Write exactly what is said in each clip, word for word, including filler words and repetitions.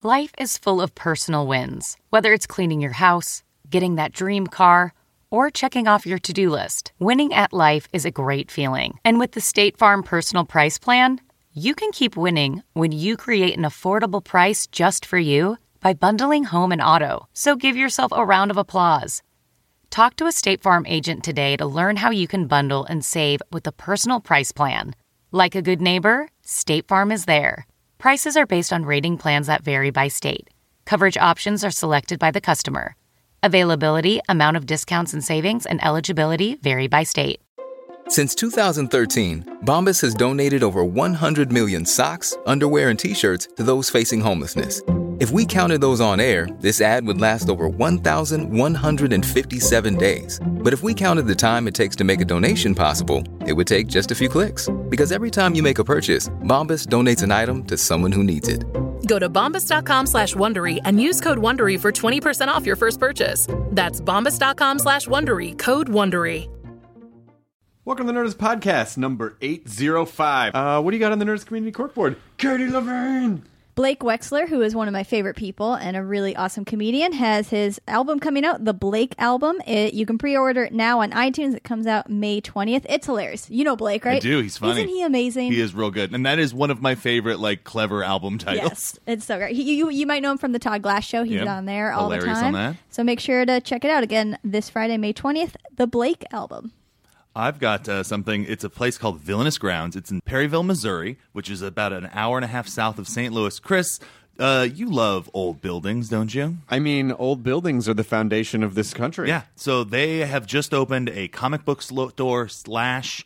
Life is full of personal wins, whether it's cleaning your house, getting that dream car, or checking off your to-do list. Winning at life is a great feeling. And with the State Farm Personal Price Plan, you can keep winning when you create an affordable price just for you by bundling home and auto. So give yourself a round of applause. Talk to a State Farm agent today to learn how you can bundle and save with the Personal Price Plan. Like a good neighbor, State Farm is there. Prices are based on rating plans that vary by state. Coverage options are selected by the customer. Availability, amount of discounts and savings, and eligibility vary by state. Since two thousand thirteen, Bombas has donated over one hundred million socks, underwear, and T-shirts to those facing homelessness. If we counted those on air, this ad would last over one thousand one hundred fifty-seven days. But if we counted the time it takes to make a donation possible, it would take just a few clicks. Because every time you make a purchase, Bombas donates an item to someone who needs it. Go to bombas.com slash Wondery and use code Wondery for twenty percent off your first purchase. That's bombas.com slash Wondery, code Wondery. Welcome to the Nerdist Podcast, number eight oh five. Uh, what do you got on the Nerdist Community Corkboard? Katie Levine! Blake Wexler, who is one of my favorite people and a really awesome comedian, has his album coming out, the Blake Album. It, you can pre-order it now on iTunes. It comes out May twentieth. It's hilarious. You know Blake, right? I do. He's funny. Isn't he amazing? He is real good. And that is one of my favorite, like, clever album titles. Yes, it's so great. He, you, you might know him from the Todd Glass Show. He's Yep. on there all Hilarious the time. on that. So make sure to check it out again this Friday, May twentieth, the Blake Album. I've got uh, something. It's a place called Villainous Grounds. It's in Perryville, Missouri, which is about an hour and a half south of Saint Louis. Chris, uh, you love old buildings, don't you? I mean, old buildings are the foundation of this country. Yeah. So they have just opened a comic book store slash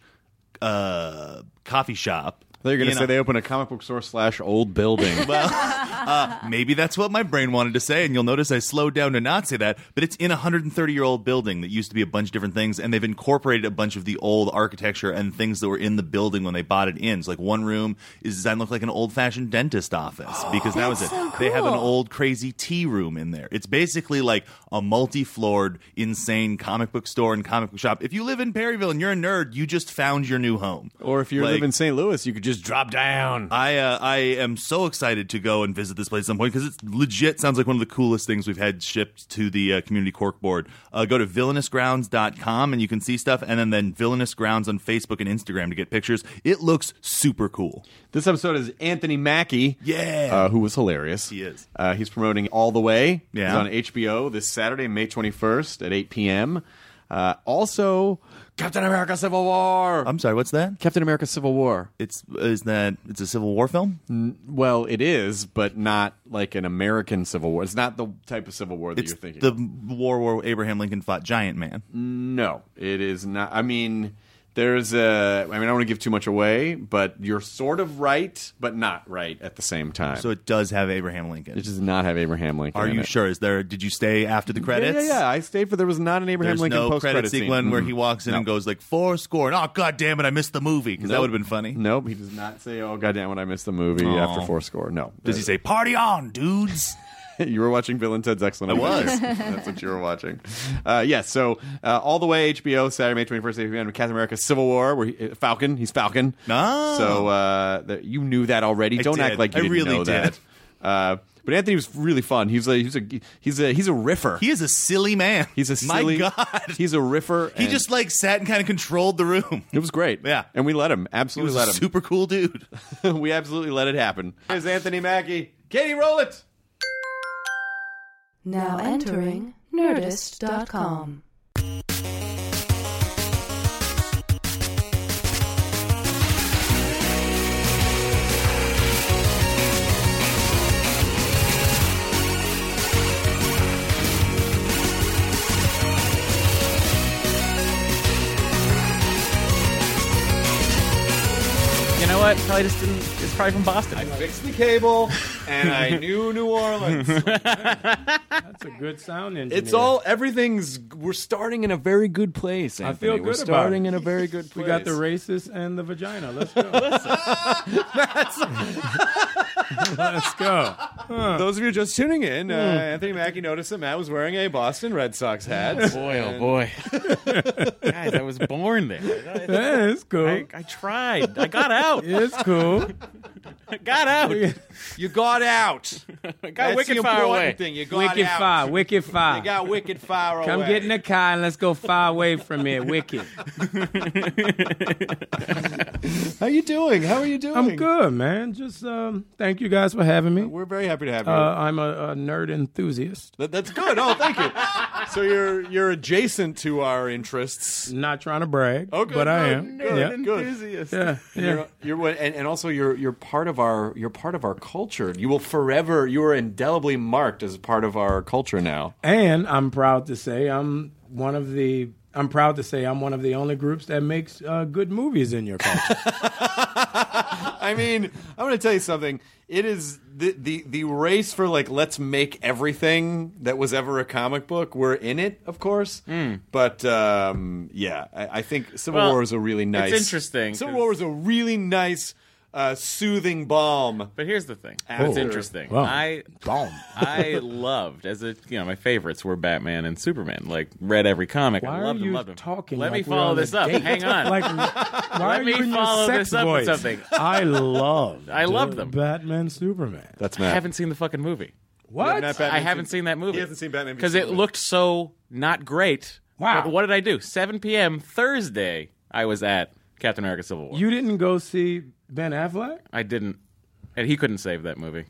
uh, coffee shop. I thought you were going You to know. say they open a comic book store slash old building. Well, uh, maybe that's what my brain wanted to say, and you'll notice I slowed down to not say that, but it's in a one hundred thirty-year-old building that used to be a bunch of different things, and they've incorporated a bunch of the old architecture and things that were in the building when they bought it in. So, like, one room is designed to look like an old-fashioned dentist office, because that was it. so They have an cool. old, crazy tea room in there. It's basically like a multi-floored, insane comic book store and comic book shop. If you live in Perryville and you're a nerd, you just found your new home. Or if you Like- live in Saint Louis, you could just drop down. I uh, I am so excited to go and visit this place at some point because it's legit sounds like one of the coolest things we've had shipped to the uh, community corkboard. Uh, go to villainous grounds dot com and you can see stuff, and then, then Villainous Grounds on Facebook and Instagram to get pictures. It looks super cool. This episode is Anthony Mackie. Yeah. Uh, who was hilarious. He is. Uh, he's promoting All the Way. Yeah. It's on H B O this Saturday, May twenty-first at eight p.m. Uh, also, Captain America Civil War. I'm sorry, what's that? Captain America Civil War. It's is that it's a Civil War film? Well, it is, but not like an American Civil War. It's not the type of Civil War that It's you're thinking. the war where Abraham Lincoln fought Giant Man. No, it is not. I mean, there's a. I mean, I don't want to give too much away, but you're sort of right, but not right at the same time. So it does have Abraham Lincoln. it does not have Abraham Lincoln. Are in you it. sure? Is there? Did you stay after the credits? Yeah, yeah, yeah. I stayed for. There was not an Abraham There's Lincoln no post credit scene. sequence where Mm. he walks in No. and goes like four score. And, oh god damn it! I missed the movie because that Nope. would have been funny. Nope, he does not say, "Oh goddamn, when I missed the movie Aw. after four score." No. Does he say "Party on, dudes"? You were watching Bill and Ted's Excellent I was. Adventure. That's what you were watching. Uh, yes, so uh, All the Way H B O Saturday, May twenty-first, eight p.m. Captain America Civil War, where he, uh, Falcon, he's Falcon. No. So uh, the, you knew that already. I Don't did. act like you I didn't really know did. that. Uh, but Anthony was really fun. He's a he's a he's a he's a riffer. He is a silly man. He's a silly. My God. He's a riffer. He and just like sat and kind of controlled the room. it was great. Yeah. and we let him He absolutely was let a him. super cool dude. we absolutely let it happen. Here's Anthony Mackie. Katie, roll it. Now entering nerdist dot com. You know what? Probably just didn't. It's probably from Boston. I fixed the cable, and I knew New Orleans. That's a good sound engineer. It's all everything's. We're starting in a very good place. I Anthony. feel We're good about starting it. in a very good place. We got the racist and the vagina. Let's go. Let's go. Huh. Those of you just tuning in, uh, Anthony Mackie noticed that Matt was wearing a Boston Red Sox hat. Boy, oh boy, guys! I was born there. Yeah, it's cool. I, I tried. I got out. It's cool. Got out. You got out. Got That's wicked the far important away. thing. You got Wicked out. far, wicked far. You got wicked far away. Come get in the car and let's go far away from here. Wicked. How you doing? How are you doing? I'm good, man. Just um, thank you guys for having me. We're very happy to have you. Uh, I'm a, a nerd enthusiast. That, that's good. Oh, thank you. So you're you're adjacent to our interests. Not trying to brag, Oh, good, but I good, am. good, yeah. good. Yeah, yeah. You're, you're and, and also you're you're part of our you're part of our culture. You will forever you are indelibly marked as a part of our culture now. And I'm proud to say I'm one of the. I'm proud to say I'm one of the only groups that makes uh, good movies in your culture. I mean, I'm going to tell you something. It is the, the the race for like let's make everything that was ever a comic book. We're in it, of course, Mm. but um, yeah, I, I think Civil Well, War is a really nice. it's interesting, Civil 'cause- War is a really nice, uh, soothing balm. But here's the thing. After- What's interesting. Wow. I Bomb. I loved as a you know my favorites were Batman and Superman. Like read every comic. Why I are loved them. you Loved them. talking? Let like me we're follow on a this up. date? Hang on. Like, why are me you in follow your this sex up with voice? something. I love. I love them. Batman, Superman. That's I Matt. haven't seen the fucking movie. What? Not Batman I haven't seen- seen that movie. He hasn't seen Batman v because it Superman. looked so not great. Wow. But what did I do? seven p.m. Thursday, I was at Captain America: Civil War. You didn't go see Ben Affleck? I didn't, and he couldn't save that movie.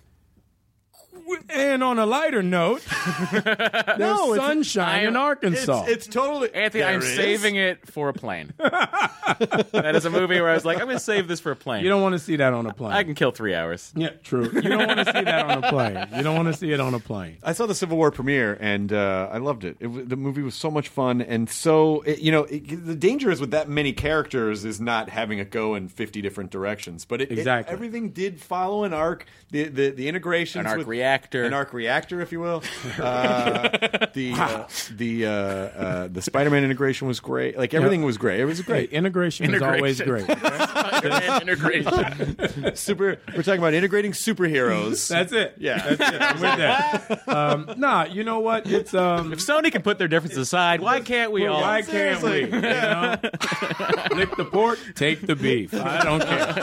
And on a lighter note, there's No, it's- sunshine in I'm- Arkansas. It's, it's totally Anthony, There I'm is? saving it for a plane. That is a movie where I was like, I'm going to save this for a plane. you don't want to see that on a plane. I can kill three hours. Yeah, true. You don't want to see that on a plane. You don't want to see it on a plane. I saw the Civil War premiere and uh, I loved it. it. w- The movie was so much fun and so it, you know it, the danger is with that many characters is not having it go in fifty different directions. But it, it- Exactly. everything did follow an arc. The the, the integrations, An arc with, reactor. an arc reactor, if you will. Uh, the uh, the uh, uh, the Spider-Man integration was great. Like everything was great. It was Hey, great. integration, is always great. Spider-Man integration. Super. We're talking about integrating superheroes. That's it. Yeah. That's it. I'm with that. Um, nah, you know what? It's um. If Sony can put their differences aside, why can't we all? Why can't we? You know? Lick the pork, take the beef. I don't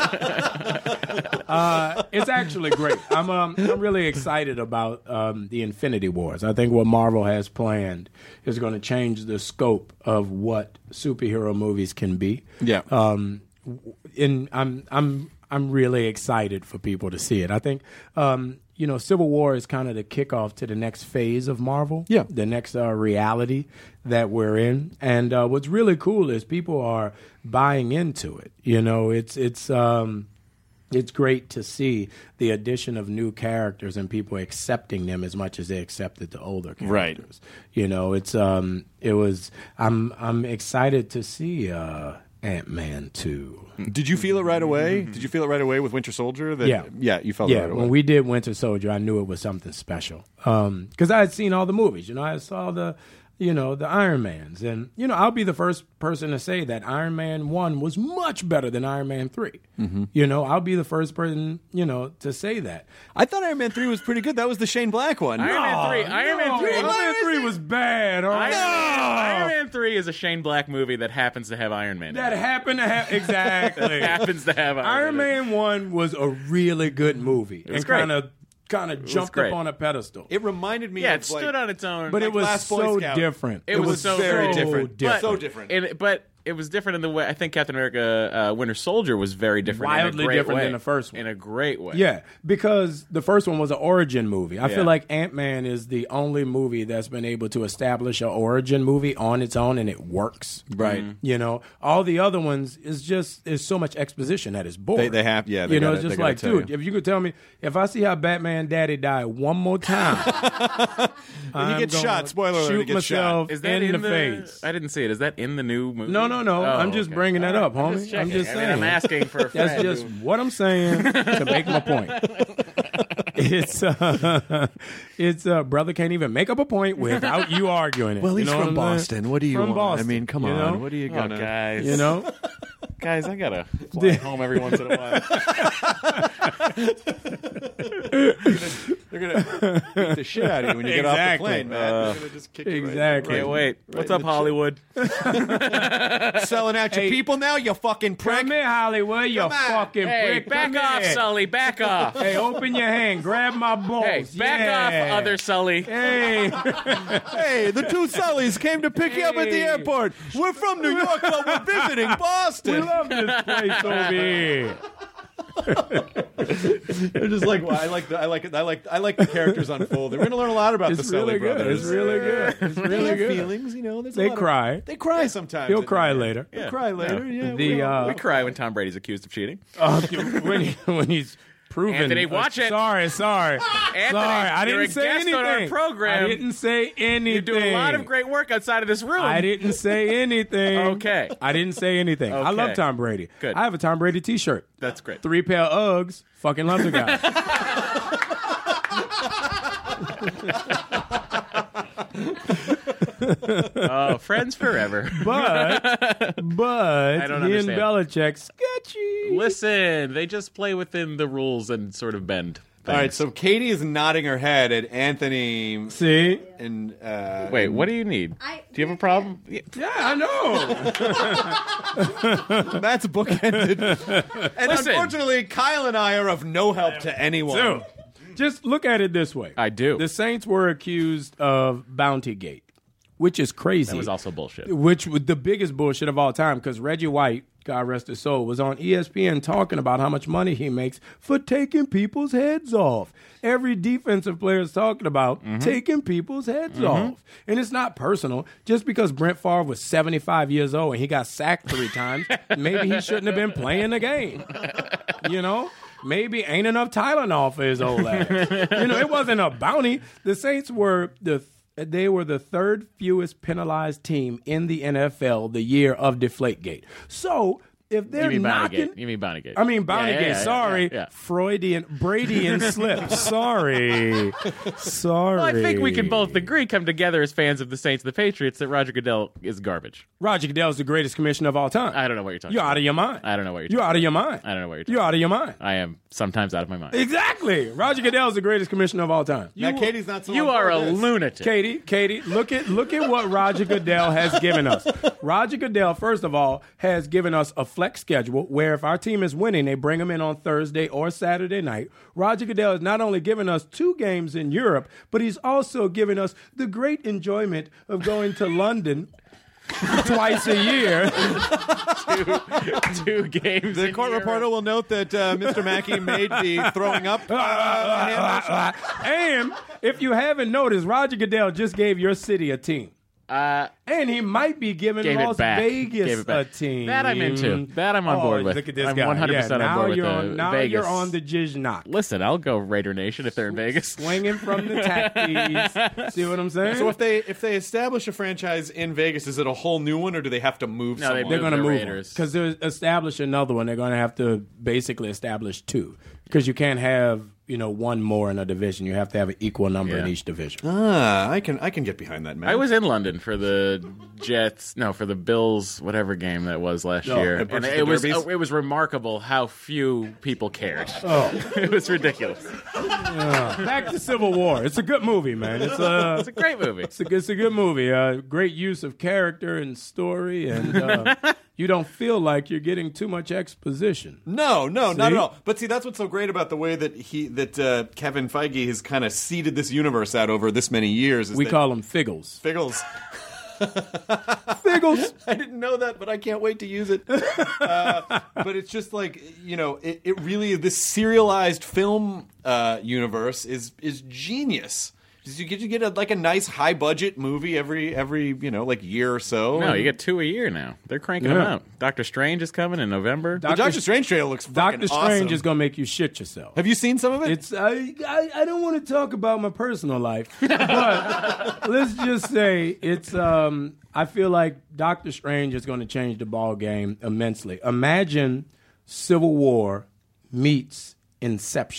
care. Uh, it's actually great. I'm um, I'm really excited about um, the Infinity Wars. I think what Marvel has planned is going to change the scope of what superhero movies can be. Yeah. Um, and I'm I'm I'm really excited for people to see it. I think um, you know, Civil War is kind of the kickoff to the next phase of Marvel. Yeah. The next uh, reality that we're in. And uh, what's really cool is people are buying into it. You know, it's it's um, it's great to see the addition of new characters and people accepting them as much as they accepted the older characters. Right. You know, it's um, it was. I'm I'm excited to see uh, Ant-Man two. Did you feel it right away? Did you feel it right away with Winter Soldier? That, Yeah. yeah, you felt Yeah, it right away. when we did Winter Soldier, I knew it was something special. Um, because I had seen all the movies. You know, I saw the, you know, the Iron Mans. And, you know, I'll be the first person to say that Iron Man one was much better than Iron Man three. Mm-hmm. You know, I'll be the first person, you know, to say that. I thought Iron Man three was pretty good. That was the Shane Black one. Iron Man three. Iron Man three. Iron Man three was bad. All Iron, right? Man, Iron Man three is a Shane Black movie that happens to have Iron Man. in That it. happened to have, exactly. happens to have Iron, Iron Man. in it. Man one was a really good movie. was and great. kind of kind of jumped great. up on a pedestal. It reminded me Yeah, of it stood like, on its own. But it like was Last Boy so Scout. different. It was so very so different. different. So different. It, but it was different in the way I think Captain America: uh, Winter Soldier was very different, Wildly in a great different way. than the first one. in a great way. Yeah, because the first one was an origin movie. I Yeah. feel like Ant-Man is the only movie that's been able to establish an origin movie on its own and it works. Right. Mm-hmm. You know, all the other ones is just is so much exposition that it's boring. They- they have- yeah, they you know, gotta- it's just they gotta like, tell dude, you. if you could tell me, if I see how Batman Daddy died one more time, He gets shot. Spoiler alert, shoot he gets shot. myself Is that in, in, the, face. I didn't see it. Is that in the new movie? No, no, no. Oh, I'm just okay. bringing that All up, right. homie. I'm just, I'm checking. just I mean, saying. I'm asking for a friend. That's just who- what I'm saying to make my point. It's uh, it's uh, brother can't even make up a point without you arguing it. Well, he's You know from what I'm saying? Boston. What do you From want? Boston, I mean, come you on. know? What are you Oh, gonna? guys. You know, guys, I gotta fly home every once in a while. They're gonna beat the shit out of you when you get Exactly. off the plane, man. Uh, They're gonna just kick you right- exactly. right- Can't wait. right What's in up, the Hollywood? Selling out your Hey. people now, you fucking prick. Come here, Hollywood, you Come on. fucking Hey, prick. back Come off, here. Sully. Back off. Hey, open your hand. Grab my balls. Hey, back Yeah. off, other Sully. Hey. Hey, the two Sullys came to pick you up at the Hey. airport. We're from New York, but we're visiting Boston. We love this place over here. They're just like, well, I like the, I like it, I like, I like the characters unfolding. We're gonna learn a lot about It's the Sully really good. brothers. It's really good. It's They really have good. feelings, you know. There's a They lot of- cry. they cry sometimes. He'll at cry the- later. They cry later. Yeah. The, we all- uh, We cry when Tom Brady's accused of cheating. Uh, when, he, when he's proven. Anthony, watch uh, it. Sorry, sorry. Anthony, sorry, I you're didn't a say guest anything. on our program. I didn't say anything. You do a lot of great work outside of this room. I didn't say anything. Okay. I didn't say anything. I Okay. love Tom Brady. Good. I have a Tom Brady T-shirt. That's great. Three pair of Uggs. Fucking love the guy. Oh, friends forever. But, but I don't he understand. and Belichick, sketchy. Listen, they just play within the rules and sort of bend. all right, things. so Katie is nodding her head at Anthony See? and uh, Wait, what do you need? I- do you have a problem? Yeah. Yeah, I know. That's bookended. And Listen. unfortunately, Kyle and I are of no help to anyone. So, just look at it this way. I do. The Saints were accused of Bountygate, which is crazy. That was also bullshit. Which was the biggest bullshit of all time because Reggie White, God rest his soul, was on E S P N talking about how much money he makes for taking people's heads off. Every defensive player is talking about Mm-hmm. taking people's heads off. And it's not personal. Just because Brent Favre was seventy-five years old and he got sacked three times, maybe he shouldn't have been playing the game. You know? Maybe ain't enough Tylenol for his old ass. You know, it wasn't a bounty. The Saints were the They were the third fewest penalized team in the N F L the year of Deflategate. So if they're You mean knocking, Bountygate. You mean Bountygate. I mean Bountygate. Yeah, yeah, yeah, sorry, yeah, yeah. Freudian, Brady-an slip. Sorry, sorry. Well, I think we can both agree, come together as fans of the Saints and the Patriots, that Roger Goodell is garbage. Roger Goodell is the greatest commissioner of all time. I don't know what you're talking You're about. out of your mind. I don't know what you're You're talking out of your mind. I don't know what you're talking You're out of your mind. I am sometimes out of my mind. Exactly. Roger Goodell is the greatest commissioner of all time. Now, Katie's not so You on are board a with this. lunatic. Katie, Katie, look at look at what Roger Goodell has given us. Roger Goodell, first of all, has given us a flex schedule where if our team is winning, they bring them in on Thursday or Saturday night. Roger Goodell has not only given us two games in Europe, but he's also given us the great enjoyment of going to London twice a year. two, two games. The in court Europe. reporter will note that uh, Mister Mackey made the throwing up uh, hand motion. And if you haven't noticed, Roger Goodell just gave your city a team. Uh, And he might be giving Gave it Las back. Vegas Gave it back. a team. That I'm into. That I'm on Oh, board with. Look at this I'm guy. one hundred percent yeah, on board now with you're the on, Now Vegas. you're on the Jiznock. Listen, I'll go Raider Nation if they're in Vegas. Swinging from the tackies. See what I'm saying? So if they if they establish a franchise in Vegas, is it a whole new one, or do they have to move? No, they someone? they're move going to the move Raiders. because they establish another one. They're going to have to basically establish two because you can't have you know one more in a division. You have to have an equal number in Yeah. each division. Ah, I can I can get behind that, man. I was in London for the Jets, no, for the Bills, whatever game that was last Oh, year, at and Brooks it was Derbies? uh, it was remarkable how few people cared. Oh, It was ridiculous. back to Civil War. It's a good movie, man. It's a It's a great movie. It's a, it's a good movie. Uh, great use of character and story, and uh, you don't feel like you're getting too much exposition. No, no, not See? at all. But see, that's what's so great about the way that he that uh, Kevin Feige has kind of seeded this universe out over this many years. Is We that call them Figgles. Figgles. Figgles. I didn't know that, but I can't wait to use it. Uh, but it's just like you know, it, it really this serialized film uh, universe is is genius. You get you get a, like a nice high budget movie every every you know like year or so. No, you get two a year now. They're cranking them Yeah. out. Doctor Strange is coming in November. the Doctor Strange trailer looks fucking Doctor Strange awesome. is gonna make you shit yourself. Have you seen some of it? It's I, I I don't want to talk about my personal life, but let's just say it's um I feel like Doctor Strange is going to change the ball game immensely. Imagine Civil War meets Inception.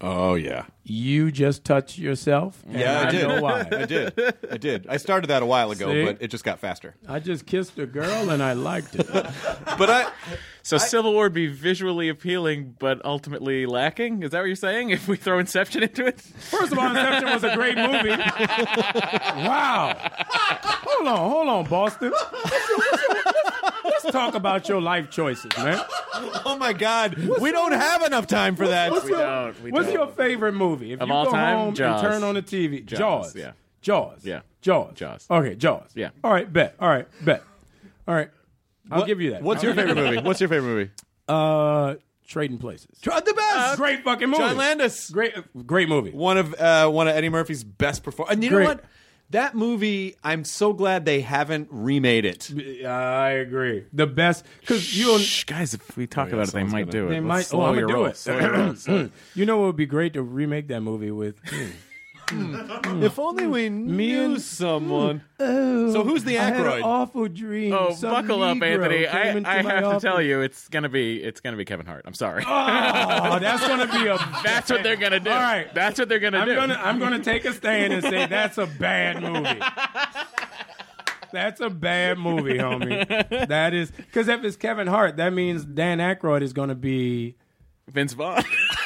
Oh, yeah. You just touched yourself. And Yeah, I, I did. know why. I did. I did. I started that a while ago, See? but it just got faster. I just kissed a girl and I liked it. But I... So Civil War would be visually appealing, but ultimately lacking? Is that what you're saying? If we throw Inception into it? First of all, Inception was a great movie. Wow. Hold on, hold on, Boston. Let's talk about your life choices, man. Oh, my God. We don't have enough time for that. What's, We your, don't, we what's don't. your favorite movie? If Of you all go time? home Jaws. and turn on the T V, Jaws, Jaws. yeah. Jaws. Yeah. Jaws. Jaws. Okay, Jaws. Yeah. All right, bet. All right, bet. All right. I'll What- give you that. What's I'll your give you favorite movie? What's your favorite movie? that. Uh, Trading Places. The best. Great fucking movie. John Landis. Great, great movie. One of uh, one of Eddie Murphy's best performances. And you Great. know what? That movie, I'm so glad they haven't remade it. I agree. The best because you Shh, guys, if we talk Oh, yeah, about it, they someone's might gonna- do it. they Let's might. slow Oh, I'm your gonna do roll. it. Slow your roll. Slow- You know what would be great to remake that movie with? If only we knew and- someone. So who's the I had an Aykroyd? awful dream. Oh, Some buckle up, Negro Anthony! came I, into I my have to office. tell you, it's gonna be it's gonna be Kevin Hart. I'm sorry. Oh, that's gonna be a. That's what they're gonna do. All right. That's what they're gonna I'm do. gonna I'm gonna take a stand and say that's a bad movie. That's a bad movie, homie. That is because if it's Kevin Hart, that means Dan Aykroyd is gonna be. Vince Vaughn.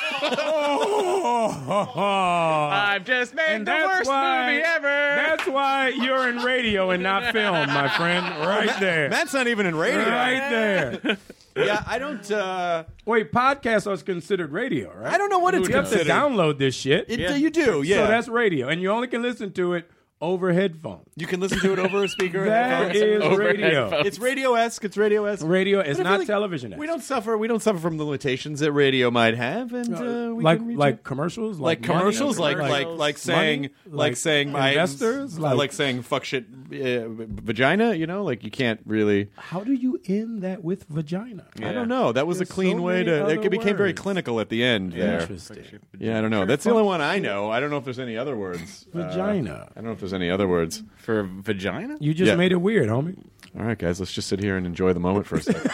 Oh, I've just made and the that's worst why, movie ever. That's why you're in radio and not film, my friend. Right there. Matt's not even in radio. Right there. Yeah, I don't. Uh, Wait, podcasts are considered radio, right? I don't know what it's You have to considered. download this shit. It, Yeah. You do, yeah. So that's radio, and you only can listen to it over headphones. you can listen to it over a speaker. and That headphones. is Over radio. headphones. It's radio-esque. It's radio-esque. Radio is But I feel not like television. We don't suffer. We don't suffer from the limitations that radio might have, and uh, we like can reach like it. commercials, like money? commercials, like like commercials. like saying Money? like, Like saying my investors? like, Like- saying fuck shit uh, vagina. You know, like you can't really. How do you end that with vagina? I don't know. That was There's a clean so way many to. other It became very words. clinical at the end there. Interesting. Yeah, I don't know. That's the only one I know. I don't know if there's any other words. Uh, Vagina. I don't know if there's any other words. For vagina? You just Yeah. made it weird, homie. All right, guys, let's just sit here and enjoy the moment for a second.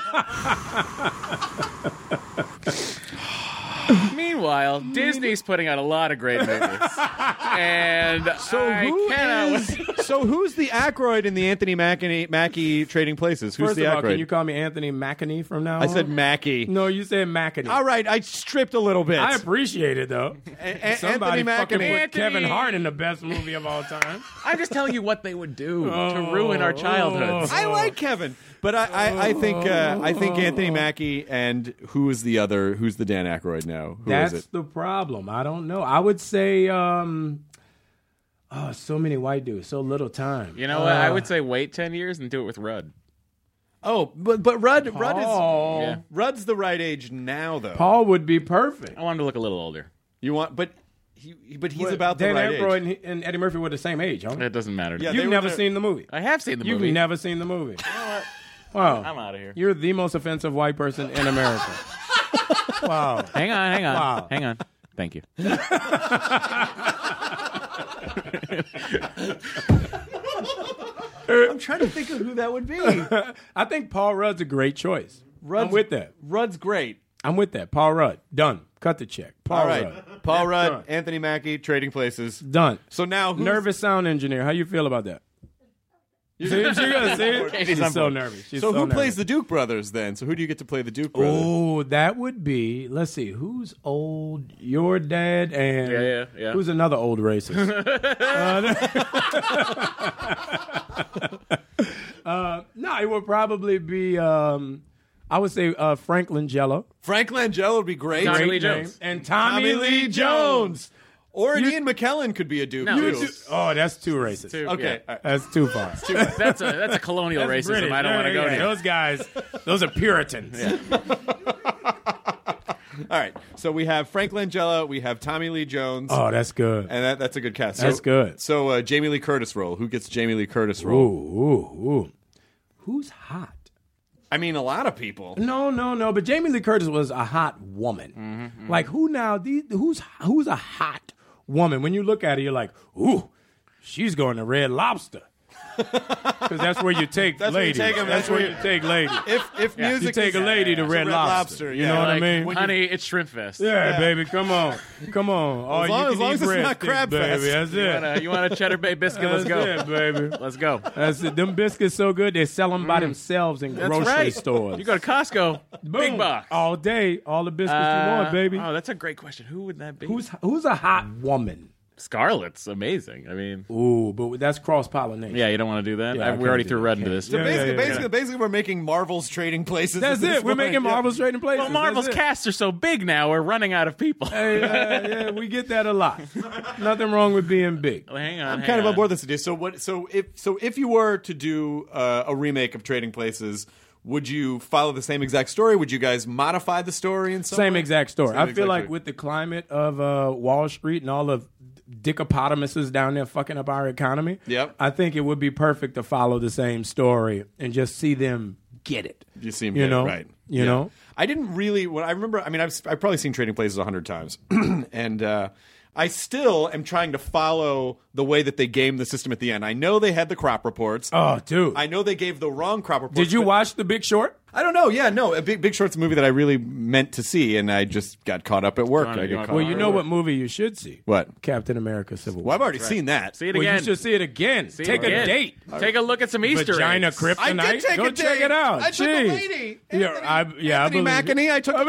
Meanwhile, Disney's putting out a lot of great movies. And So I who cannot is? So who's the Aykroyd in the Anthony Mackie, Mackie Trading Places? Who's First the of all, Aykroyd? can you call me Anthony McAnee from now I on? said Mackie. No, you said McAnee. All right, I stripped a little bit. I appreciate it though. A- a- Somebody Anthony fucking McAnee. put Kevin Anthony. Hart in the best movie of all time. I'm just telling you what they would do to ruin our childhoods. I like Kevin, but I, I, I think uh, I think Anthony Mackie and who is the other? Who's the Dan Aykroyd now? Who That's is it? the problem. I don't know. I would say, um, oh, so many white dudes, so little time. You know what? I Uh, would say wait ten years and do it with Rudd. Oh, but but Rudd Rudd Paul. is Yeah. Rudd's the right age now, though. Paul would be perfect. I want him to look a little older. You want, but he but he's But about the Dan right Aykroyd age. and, he- and Eddie Murphy were the same age, huh? It doesn't matter. To Yeah, me. they You've were never the- seen the movie. I have seen the You've movie. never seen the movie. Wow. I'm out of here. You're the most offensive white person in America. Wow. Hang on, hang on, Wow. hang on. Thank you. I'm trying to think of who that would be. I think Paul Rudd's a great choice. Rudd's, I'm with that. Rudd's great. I'm with that. Paul Rudd. Done. Cut the check. Paul All right, Rudd. Paul Rudd, Done. Anthony Mackie, Trading Places. Done. So now, who's, Nervous sound engineer. How you feel about that? See, she gonna see it? Katie's She's on so board. nervous. She's So who nervous. plays the Duke brothers then? So who do you get to play the Duke brothers? Oh, that would be. Let's see. Who's old? Your dad and Yeah, yeah, yeah. who's another old racist? uh, uh, no, it would probably be. Um, I would say uh, Frank Langella. Frank Langella would be great. Tommy Great Lee name. Jones. And Tommy, Tommy Lee Jones. Or You- Ian McKellen could be a Duke No. too. You Oh, that's too racist. Too- Okay, yeah. all right. That's too far. That's a that's a colonial That's racism. British. I don't want to Yeah, go yeah, near. Those guys, those are Puritans. All right. So we have Frank Langella, we have Tommy Lee Jones, Oh, that's good. and that, that's a good cast. That's so, good. So uh, Jamie Lee Curtis role. Who gets Jamie Lee Curtis Ooh, role? ooh, ooh. Who's hot? I mean, a lot of people. No, no, no. But Jamie Lee Curtis was a hot woman. Mm-hmm, Like who now? These, who's who's a hot woman? When you look at her, you're like, ooh, she's going to Red Lobster. Because that's where you take That's where you ladies. take 'em, That's that's where where you take ladies. If if You music take is, a lady to it's a Red Red Lobster. You yeah. know what I Like, mean? honey, it's Shrimp Fest. Yeah, baby, come on, come on. All As long- you as can long eat as it's bread not sticks, Crab baby. Fest. That's You it. want, a, you want a cheddar bay biscuit? Let's That's go. it, baby. Let's go. That's it. Them biscuits so good they sell them by themselves in That's grocery right. stores. You go to Costco, big Boom. box. all day, all the biscuits you Uh, want, baby. Oh, that's a great question. Who would that be? Who's who's a hot woman? Scarlett's amazing. I mean, Ooh, but that's cross pollination. yeah, you don't want to do that. Yeah, I, I we can't already do threw that. Rudd into Can't. this. So Yeah, basically, yeah, yeah. basically, basically, we're making Marvel's Trading Places. That's at this it. We're point. making Yeah. Marvel's trading places. Well, Marvel's That's it. casts are so big now. We're running out of people. Hey, uh, yeah, we get that a lot. Nothing wrong with being big. Well, hang on. I'm hang kind of on. on board with this idea. So what? So if so if you were to do uh, a remake of Trading Places, would you follow the same exact story? Would you guys modify the story in some Same way? exact story. Same I feel exact like story. with the climate of uh, Wall Street and all the dickopotamuses down there fucking up our economy, Yep. I think it would be perfect to follow the same story and just see them get it. You seem You good, know? right? You Yeah. know? I didn't really. When I remember, I mean, I've I've probably seen Trading Places a hundred times, and uh, I still am trying to follow the way that they game the system at the end. I know they had the crop reports. Oh, dude. I know they gave the wrong crop reports. Did you but- watch The Big Short? I don't know. Yeah, no. A Big Big Short's a movie that I really meant to see, and I just got caught up at work. Trying to I go get on- caught Well, up you at know work. what movie you should see? What? Captain America Civil War. Well, I've already seen that. See it Well, again. you should see it again. See it Take again. a date. Take a look at some Easter Vagina eggs. kryptonite. I did take Go a check date. it out. I took a Jeez. lady. Yeah, Anthony, I, yeah, Anthony I believe McEnany. I took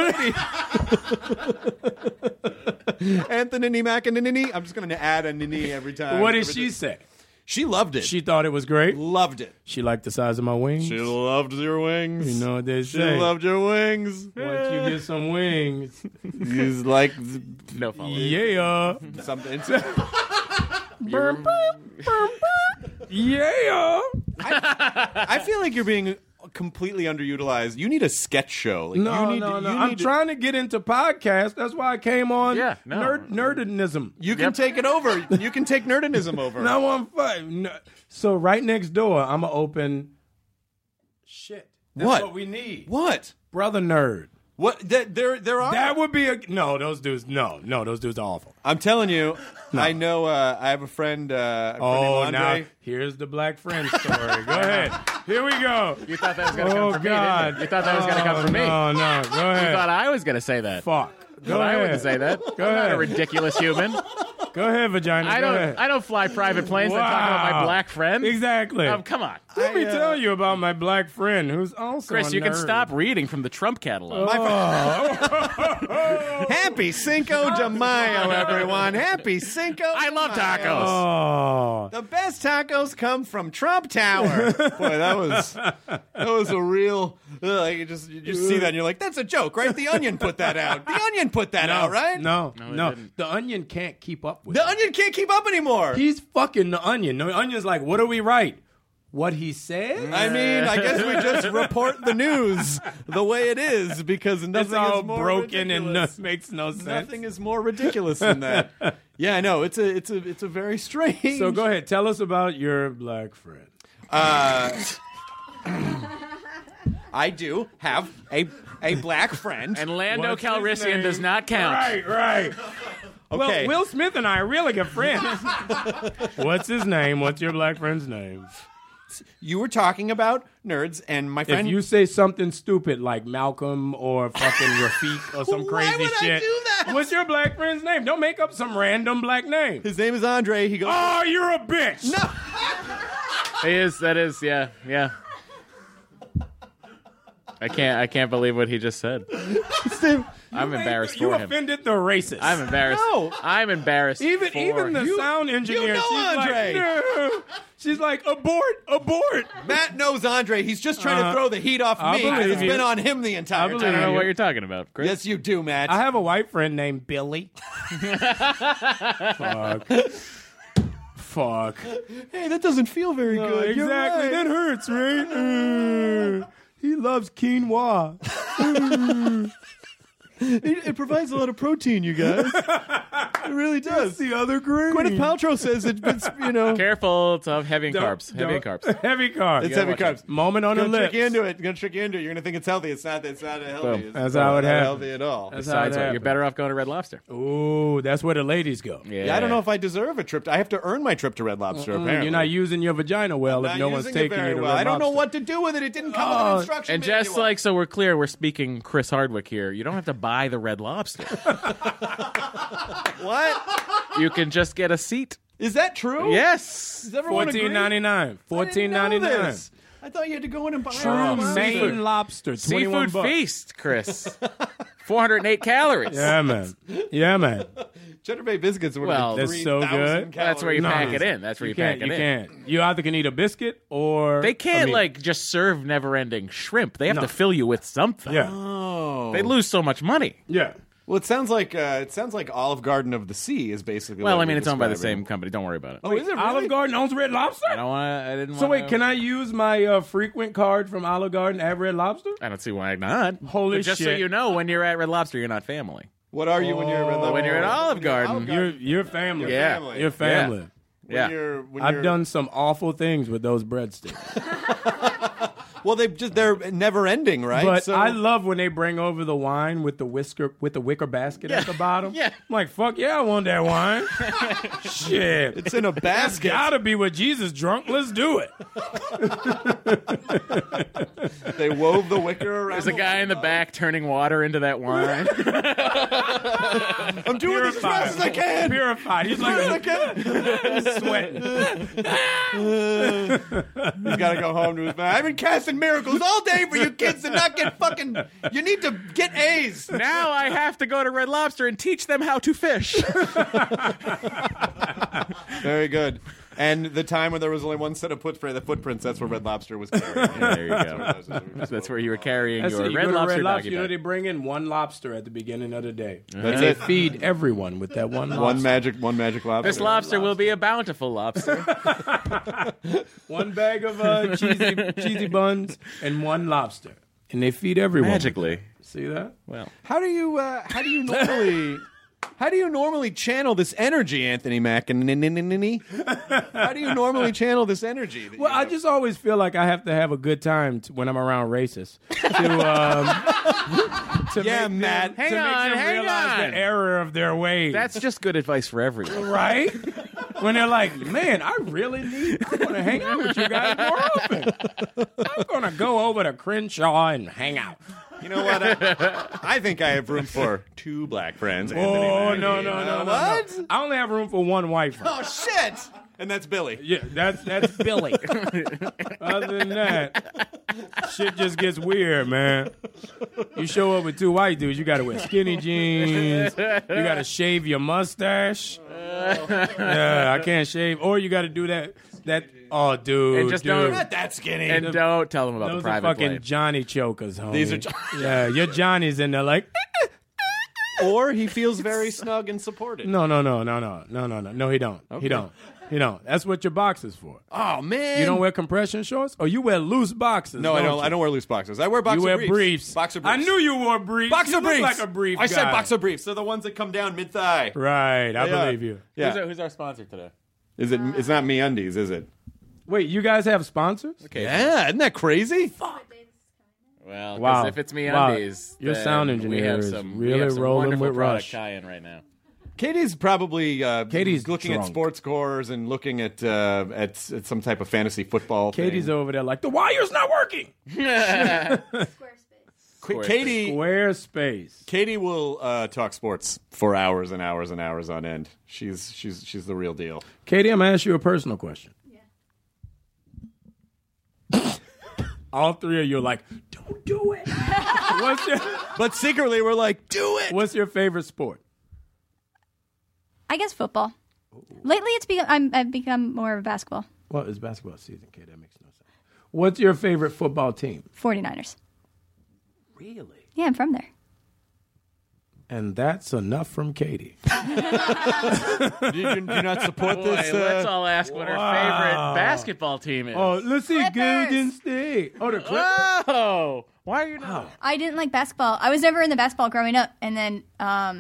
a lady. Anthony McEnany. I'm just going to add a nini every time. What did Every she time. say? She loved it. She thought it was great. loved it. She liked the size of my wings. She loved your wings. You know what they She say. loved your wings. Once you get some wings, He's like No follow. yeah, something. Burp, burp, burp, burp. yeah. I feel like you're being completely underutilized. You need a sketch show. Like, No, you need no, to, no. you I'm need to- trying to get into podcasts. That's why I came on. Yeah, no. Nerd, nerdinism. You can take it over. You can take nerdinism over. No, I'm fine. No. So right next door, I'm gonna open. Shit. That's What? what we need. What? Brother Nerd. What? Th- there, there are. That would be a no. Those dudes. No, no. Those dudes are awful. I'm telling you. I know. Uh, I have a friend. Uh, a friend Oh, named now Andre. here's the black friend story. Go ahead. Here we go. You thought that was going to Oh come from me, God. didn't you? You thought that was going to come Oh, from me. No, no. Go You ahead. thought I was going to say that. Fuck. Go But I ahead. wouldn't say that. Go I'm not a ahead. ridiculous human. Go ahead, vagina. I Go don't. ahead. I don't fly private planes. and talk about my Wow. black friend. Exactly. Um, come on, Let me I, uh, tell you about my black friend who's also Chris. a You can nerd. stop reading from the Trump catalog. Happy Cinco de Mayo, everyone. Happy Cinco. I love tacos. Oh. The best tacos come from Trump Tower. Boy, that was that was a real. uh, Like you just you just see that and you're like, that's a joke, right? The Onion put that out. The Onion put that out, right? No, No, no. it didn't. The Onion can't keep up with The it. Onion can't keep up anymore. He's fucking the Onion. The Onion's like, what do we write? What he said? I mean, I guess we just report the news the way it is because nothing It's all is more broken and no, ridiculous. makes no sense. Nothing is more ridiculous than that. Yeah, I know. It's a it's a it's a very strange. So go ahead, tell us about your black friend. Uh, I do have a a black friend. And Lando What's his Calrissian name? does not count. Right, right. Okay. Well, Will Smith and I are really good friends. What's his name? What's your black friend's name? You were talking about nerds, and my friend. If you say something stupid like Malcolm or fucking Rafiq or some Why crazy would I shit, do that? what's your black friend's name? Don't make up some random black name. his name is Andre. He goes. Oh, you're a bitch. No. He is. That is. Yeah. Yeah. I can't. I can't believe what he just said. I'm embarrassed You for him. offended the racist. I'm embarrassed. No. I'm embarrassed. Even for even the him. sound engineer. know she's Andre. like, no. She's like, abort, abort. Matt knows Andre. He's just trying Uh, to throw the heat off I me. believe It's you. been on him the entire I I believe don't time. know you. what you're talking about, Chris. Yes, you do, Matt. I have a white friend named Billy. Fuck. Fuck. hey, that doesn't feel very No, good. You're exactly. right. That hurts, right? Uh, he loves quinoa. It, it provides a lot of protein, you guys. It really does. the other green. Gwyneth Paltrow says it, it's, you know. Careful, it's of heavy in Don't- carbs. Heavy in don't- carbs. Heavy carbs. It's heavy carbs. Moment on It's the gonna lips. trick you into it. It's gonna trick you into it. You're gonna think it's healthy. It's not. It's not healthy. Boom. It's That's not, how it not happens. healthy at all. That's how Besides, it what, you're happens. better off going to Red Lobster. Ooh, that's where the ladies go. Yeah, Yeah, I don't know if I deserve a trip. To, I have to earn my trip to Red Lobster. Mm, Apparently, You're not using your vagina well Not if no one's using it taking very you to well. Red I don't know Lobster. what to do with it. It didn't come with Oh, an instruction And just manual. like so we're clear, we're speaking Chris Hardwick here. You don't have to buy the Red Lobster. what You can just get a seat. is that true? Yes. Does everyone agree? Fourteen ninety nine. I didn't Fourteen know ninety nine. this. I thought you had to go in and buy From it. Maine lobster. Twenty one Seafood bucks. feast, Chris. four hundred eight calories. Yeah, man. Yeah, man. Cheddar Bay biscuits would Well, have that's so good. That's where you No. pack it in. That's where you, You can't. pack it You in. can't. You either can eat a biscuit or They can't I mean, like just serve never-ending shrimp. They have No. to fill you with something. Yeah. Oh, They lose so much money. Yeah. well, it sounds like uh, it sounds like Olive Garden of the Sea is basically. Well, what I mean, you're it's owned by the describing. same company. Don't worry about it. Oh, is it really? Olive Garden owns Red Lobster. I don't want. I didn't. So wanna, wait, can I use my uh, frequent card from Olive Garden at Red Lobster? I don't see why not. Holy But just so shit. you know, when you're at Red Lobster, you're not family. What are you when you're at Red Lobster? When you're at Olive Garden, You're you're family. Yeah. family. You're family. When yeah. you're, when I've you're- done some awful things with those breadsticks. Well, they just they're never ending, right? But so, I love when they bring over the wine with the whisker with the wicker basket at the bottom. Yeah. I'm like, fuck yeah, I want that wine. Shit. it's in a That's basket. gotta be what Jesus drunk. Let's do it. They wove the wicker around. There's a guy in the back turning water into that wine. I'm doing this as fast as I can. Purified. He's like he's sweating. He's got to go home to his man. I've been casting miracles all day for you kids to not get fucking. You need to get A's. Now I have to go to Red Lobster and teach them how to fish. Very good. And the time when there was only one set of footprints, the footprints, that's where Red Lobster was carrying. There you go. That's where you were carrying That's your it. You Red go to Lobster Red Lobster, doggy you know bag. they bring in one lobster at the beginning of the day. That's They it. feed everyone with that one lobster. One magic, one magic lobster. This lobster will be a bountiful lobster. One bag of uh, cheesy cheesy buns and one lobster, and they feed everyone Magically. See that? Well, How do you? Uh, how do you normally? How do you normally channel this energy, Anthony Mack? And how do you normally channel this energy? that Well, you I have? just always feel like I have to have a good time t- when I'm around racists to um, to Yeah, make Matt. them, Hang to on, make them hang realize on. the error of their ways. that's just good advice for everyone. right. When they're like, man, I really need. I'm gonna hang out with you guys more often. I'm gonna go over to Crenshaw and hang out. You know what? I, I think I have room for two black friends. Anthony Oh Mack. no no no no! What? no. I only have room for one white friend. Oh shit! And that's Billy. Yeah, that's that's Billy. Other than that, shit just gets weird, man. You show up with two white dudes, you gotta wear skinny jeans, you gotta shave your mustache. Yeah, I can't shave. Or you gotta do that that oh dude. And just dude. don't- Not that skinny. And don't tell them about Those the are private fucking plane. Johnny chokers, homie. These are Jo- Yeah, your Johnny's in there like or he feels very snug and supported. no no no no no no no no no he don't. He don't. He don't. That's what your box is for. Oh man! You don't wear compression shorts? Or you wear loose boxes? No, I don't. you? I don't wear loose boxers. I wear boxer You wear briefs. briefs. Boxer briefs. I knew you wore briefs. Boxer you look briefs. like a brief I said guy. boxer briefs. They're the ones that come down mid thigh. Right, I They are. believe you. Yeah. Who's, our, who's our sponsor today? Is it? It's not Me Undies, is it? Wait, you guys have sponsors? Okay. Yeah, isn't that crazy? Well, 'cause Wow. if it's me Wow. undies, Your then sound we engineer have is some, really we have some rolling wonderful with product Rush. tie-in right now. Katie's probably uh, Katie's looking drunk. at sports scores and looking at, uh, at at some type of fantasy football. Katie's thing. over there like, the wire's not working. Qu- Katie. Squarespace. Katie will uh, talk sports for hours and hours and hours on end. She's she's she's the real deal. Katie, I'm going to ask you a personal question. Yeah. All three of you are like, don't do it. what's, your, But secretly, we're like, do it. what's your favorite sport? I guess football. Lately, it's become I'm, I've become more of a basketball. Well, it's basketball season, Katie. That makes no sense. What's your favorite football team? 49ers. Really? Yeah, I'm from there. And that's enough from Katie. do, you, do you not support Boy, this? Uh, let's all ask what our favorite basketball team is. Oh, let's see, Clippers. Golden State. Oh, the Clippers. Oh, why are you not? I didn't like basketball. I was never in the basketball growing up, and then um,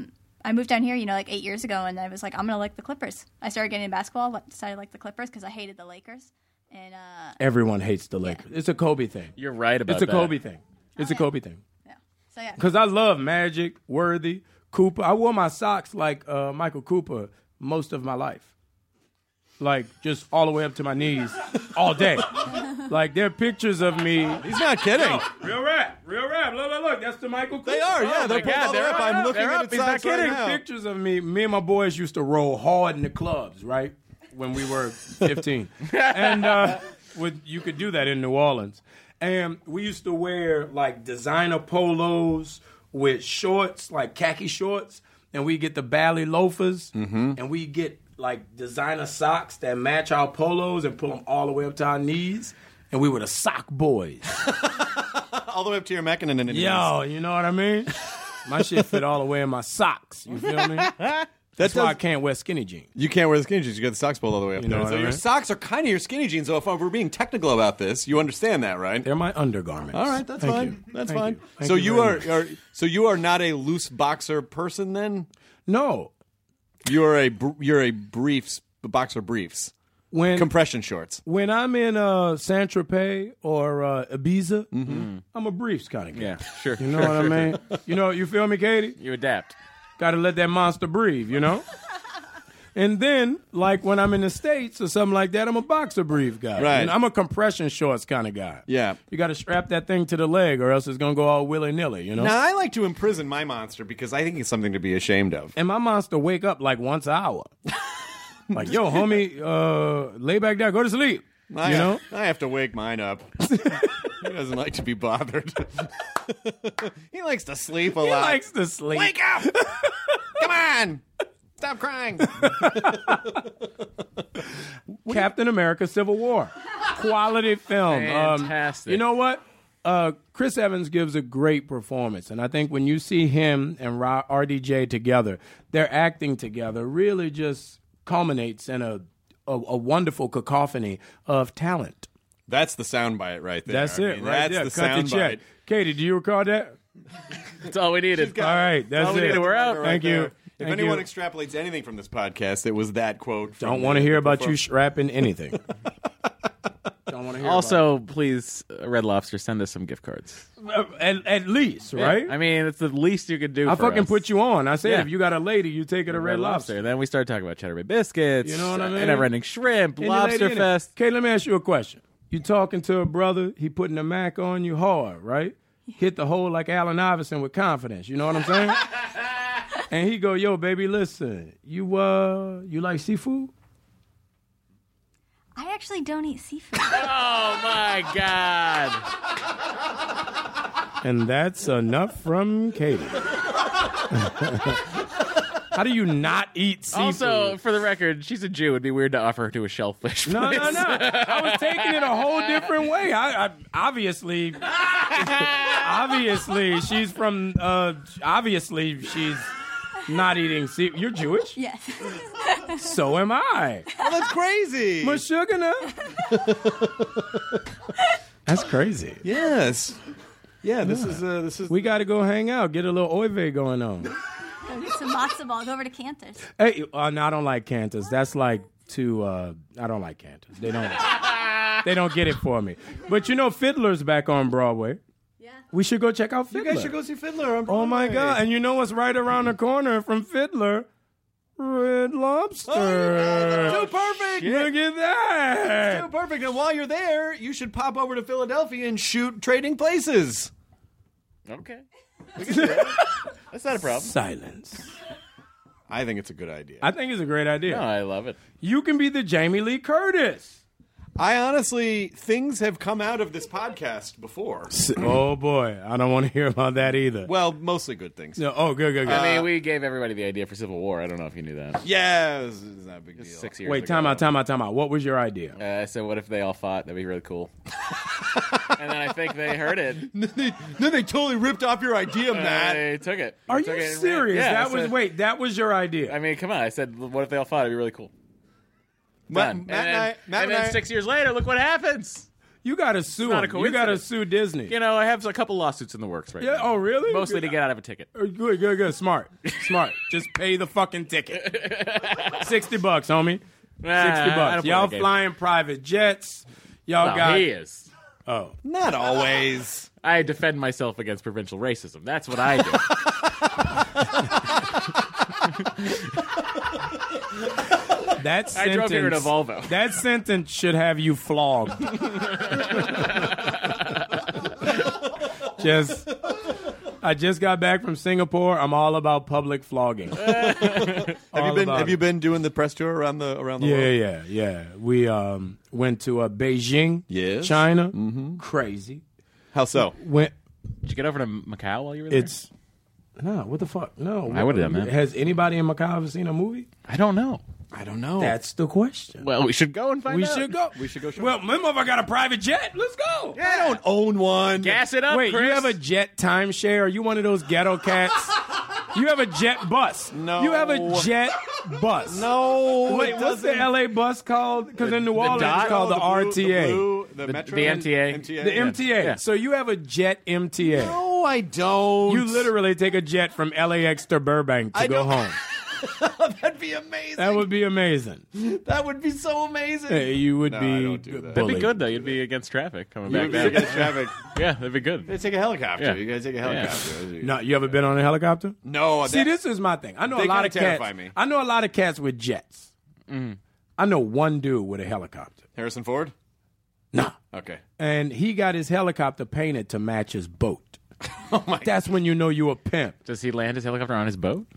I moved down here, you know, like eight years ago, and I was like, I'm gonna like the Clippers. I started getting into basketball, but decided to like the Clippers because I hated the Lakers. And uh, Everyone hates the Lakers. It's a Kobe thing. You're right about It's a that. Kobe thing. It's Oh, a yeah. Kobe thing. yeah, so yeah. Because I love Magic, Worthy, Cooper. I wore my socks like uh, Michael Cooper most of my life. Like, just all the way up to my knees all day. Like, there are pictures of me. He's not kidding. Real rap. Real rap. Look, look, look. That's the Michael Cooper. They are, yeah. Oh, They're my pulled God, all the way they're up. I'm up. looking They're at up. the He's not socks right kidding. now. Pictures of me. Me and my boys used to roll hard in the clubs, right? When we were fifteen. and uh, with, you could do that in New Orleans. And we used to wear, like, designer polos with shorts, like khaki shorts. And we get the Bally loafers. Mm-hmm. And we get, like, designer socks that match our polos and pull them all the way up to our knees. And we were the sock boys. All the way up to your Meccan and Yo, you know what I mean? My shit fit all the way in my socks. You feel me? That's does- why I can't wear skinny jeans. You can't wear the skinny jeans. You got the socks pulled all the way up You know there. what So I your mean? socks are kind of your skinny jeans. So if we're being technical about this, you understand that, right? They're my undergarments. All right, that's Thank fine. you. That's Thank fine. you. Thank So you you very are, much. are so you are not a loose boxer person then? No. You are a br- you're a briefs boxer briefs When compression shorts. when I'm in uh, Saint Tropez or uh, Ibiza, Mm-hmm. I'm a briefs kind of guy. Yeah, sure. You know sure, what sure, I mean? You know, you feel me, Katie? You adapt. Got to let that monster breathe, you know? And then, like when I'm in the States or something like that, I'm a boxer brief guy. Right. And I'm a compression shorts kind of guy. Yeah. You got to strap that thing to the leg or else it's going to go all willy-nilly, you know? Now I like to imprison my monster because I think it's something to be ashamed of. And my monster wake up like once an hour. Like, yo, homie, uh, lay back down, go to sleep. I you have, know? I have to wake mine up. He doesn't like to be bothered. He likes to sleep a He lot. likes to sleep. Wake up! Come on! Stop crying. Captain America Civil War. Quality film. Fantastic. Um, you know what? Uh, Chris Evans gives a great performance. And I think when you see him and R D J together, their acting together really just culminates in a, a, a wonderful cacophony of talent. That's the soundbite right there. That's I it, mean, right that's there. the Cut the check. soundbite. Katie, do you record that? That's all we needed. All right, that's all we it. needed. We're out. Right Thank there. you. If Thank anyone you. extrapolates anything from this podcast, it was that quote. from Don't the- want to hear the about you perform- strapping anything. Don't want to hear Also, please, uh, Red Lobster, send us some gift cards. about it. At, at least, right? I mean, it's the least you could do. I for fucking us. put you on. I said, Yeah. if you got a lady, you take her to Red, Lobster. Then we started talking about Cheddar Bay biscuits. You know what I mean? Never ending shrimp, And the lady Lobster in it. Fest. Okay, let me ask you a question. You talking to a brother, he putting a Mac on you hard, right? Hit the hole like Allen Iverson with confidence. You know what I'm saying? And he go, yo, baby, listen, you uh, you like seafood? I actually don't eat seafood. Oh my God! And that's enough from Katie. How do you not eat seafood? Also, for the record, she's a Jew. It'd be weird to offer her to a shellfish. No, no, place. no. I was taking it a whole different way. I, I obviously, obviously, she's from. Uh, obviously, she's not eating seafood. You're Jewish. Yes. So am I. Oh, that's crazy. Mashugana. That's crazy. Yes. Yeah. This is. Uh, this is. We got to go hang out, get a little oive going on. Go get some matzo ball. Go over to Cantor's. Hey, uh, no, I don't like Cantor's. That's like too. Uh, I don't like Cantor's. They don't. They don't get it for me. But you know, Fiddler's back on Broadway. Yeah. We should go check out You Fiddler. guys should go see Fiddler. On Oh my Broadway. God! And you know what's right around the corner from Fiddler? Red Lobster. Too perfect. Look at that. Too perfect. And while you're there, you should pop over to Philadelphia and shoot Trading Places. Okay. We can do that. That's not a problem. Silence. I think it's a good idea. I think it's a great idea. No, I love it. You can be the Jamie Lee Curtis. I honestly, things have come out of this podcast before. Oh boy, I don't want to hear about that either. Well, mostly good things. No, oh, good, good, good. I mean, we gave everybody the idea for Civil War. I don't know if you knew that. Yeah, it's, it's not a big deal. Six years Wait, ago. time out, time out, time out. What was your idea? Uh, I said, what if they all fought? That'd be really cool. And then I think they heard it. then, they, then they totally ripped off your idea, And Matt. they took it. Are Took you it and ran. serious? Yeah, that I was said- wait, that was your idea. I mean, come on. I said, what if they all fought? It'd be really cool. Matt, Done. Matt and and then, I, Matt and and then I- six years later, look what happens. You got to sue not a them. You got to coincidence. sue Disney. You know, I have a couple lawsuits in the works right Yeah. now. Oh, really? Mostly to get out of a ticket. Uh, Good, good, good. Smart, smart. Just pay the fucking ticket. Sixty bucks, homie. Nah, I Sixty don't bucks. play Y'all that game. flying private jets. Y'all Well, got. he is. Oh, Not always. I defend myself against provincial racism. That's what I do. that I sentence. drove here in a Volvo. That sentence should have you flogged. just, I just got back from Singapore. I'm all about public flogging. Have you been Have you been doing the press tour around the around the Yeah, world? yeah, yeah. We um went to uh, Beijing, Yes. China. Mm-hmm. Crazy. How so? Went. Did you get over to Macau while you were there? It's no. What the fuck? No. I would've done that. Has anybody in Macau ever seen a movie? I don't know. I don't know. That's the question. Well, we should go and find we out. should go. We should go show Well, my mother got a private jet. Let's go. I don't own one. Gas it up, Wait, Chris. you have a jet timeshare? Are you one of those ghetto cats? You have a jet bus. No. You have a jet bus. No. Wait, it what's the doesn't. L A bus called? Because in New the Orleans dot? it's called the, blue- R T A. The, blue, the, The- Metro, the M T A. M T A. The M T A. Yeah. So you have a jet M T A. No, I don't. You literally take a jet from L A X to Burbank to I go don't- home. That'd be amazing. That would be amazing. That would be so amazing. Hey, you would No, be I don't do that. That'd bullied. be good, though. You'd be against traffic coming You back would be down. against traffic. Yeah, that'd be good. They take a helicopter. Yeah. You guys take a helicopter. No, you ever been on a helicopter? No. See, that- this is my thing. I know They a lot kinda of cats. terrify me. I know a lot of cats with jets. I know one dude with a helicopter. Harrison Ford? Nah. Okay. And he got his helicopter painted to match his boat. Oh, my That's when you know you a pimp. Does he land his helicopter on his boat?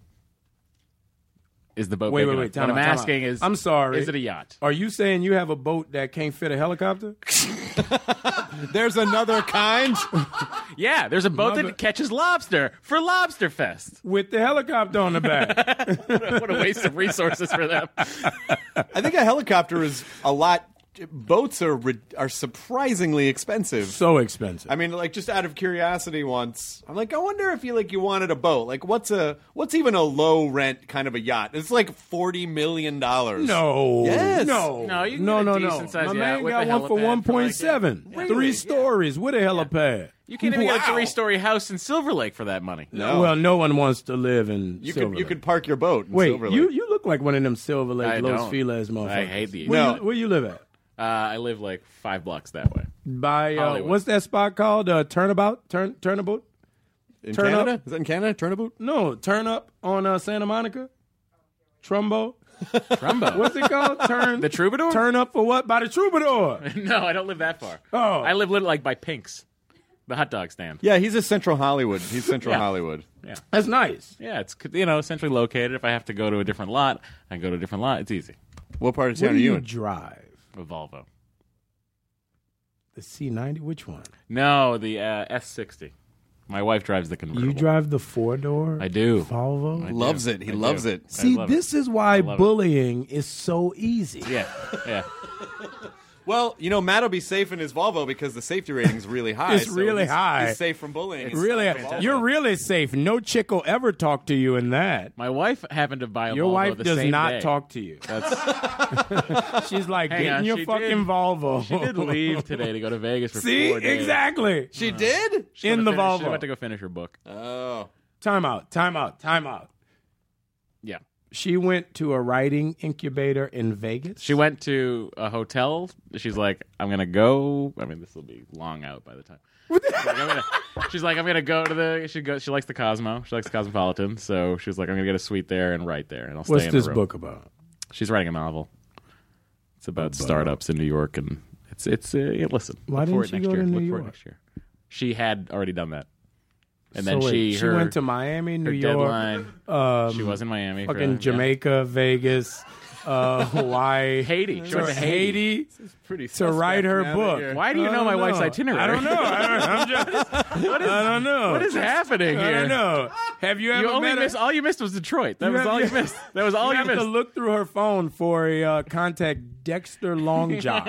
Is the boat Wait, big wait, enough? wait. Time What out, I'm time asking out. is, I'm sorry. is it a yacht? Are you saying you have a boat that can't fit a helicopter? There's another kind? Yeah, there's a boat Mother- that catches lobster for Lobster Fest. With the helicopter on the back. What a waste of resources for them. I think a helicopter is a lot. Boats are re- are surprisingly expensive. So expensive. I mean, like just out of curiosity, once I'm like, I wonder if you like you wanted a boat. Like, what's a what's even a low rent kind of a yacht? It's like forty million dollars. No. Yes. No. No, you can no, get a no, no. decent-sized My yacht man with got a one for helipad one for, like, point seven. yeah. Three stories with a helipad. You can't even get a Wow. three-story house in Silver Lake for that money. No. Well, no one wants to live in You Silver could you Lake. could park your boat. In Wait, Silver Lake. you you look like one of them Silver Lake I Los don't. Feliz motherfuckers. I hate the- Where, No. you, where you live at? Uh, I live like five blocks that way. By uh, Hollywood. what's that spot called? Uh, Turnabout? Turn Turnabout? in turn Canada? up. Is that in Canada? Turnabout? No, Turn Up on uh, Santa Monica. Trumbo. Trumbo. What's it called? Turn The Troubadour? Turn Up for what? By the Troubadour. No, I don't live that far. Oh. I live literally like by Pink's, the hot dog stand. Yeah, he's a Central Hollywood. He's Central Yeah. Hollywood. Yeah. That's nice. Yeah, it's, you know, centrally located. If I have to go to a different lot, I go to a different lot. It's easy. What part of What town do are you you in? drive? A Volvo. The C ninety? Which one? No, the uh, S sixty. My wife drives the convertible. You drive the four door? I do. Volvo? I do. Loves it. He I do. loves it. I See, love this it. is why love it. bullying is so easy. Yeah, yeah. Well, you know, Matt will be safe in his Volvo because the safety rating's really high. It's so really he's, high. He's safe from bullying. It's Really, fantastic. you're really safe. No chick will ever talk to you in that. My wife happened to buy a Your Volvo wife the does same not day. talk to you. That's, She's like, Hang get on, in your she fucking did- Volvo. she did leave today to go to Vegas for See, four days. exactly. She did? She In went to the finish- She Volvo. went to go finish her book. Oh. Time out, time out, time out. Yeah. She went to a writing incubator in Vegas. She went to a hotel. She's like, I'm going to go. I mean, this will be long out by the time. She's like, I'm gonna, she's like, I'm gonna go to the. She go. She likes the Cosmo. She likes the Cosmopolitan. So she was like, I'm gonna get a suite there and write there, and I'll stay What's in this the room. book about? She's writing a novel. It's about startups in New York, and it's it's. Uh, yeah, listen, Why look for didn't it she next go year. to New look for York? it next year. She had already done that, and So then wait, she she her, went to Miami, New her York, deadline. um, she was in Miami, for fucking that, yeah. Jamaica, Vegas, uh, Hawaii, Haiti. She to went to Haiti, Haiti. Pretty to write her book. Why do you I know don't my wife's itinerary? I don't know. I don't, I'm just, I don't know. What is happening here? I don't know. Have you ever You only met missed her? all you missed was Detroit. That You was have- all you missed. That was all you you, have missed. to look through her phone for a uh, contact Dexter Longjock.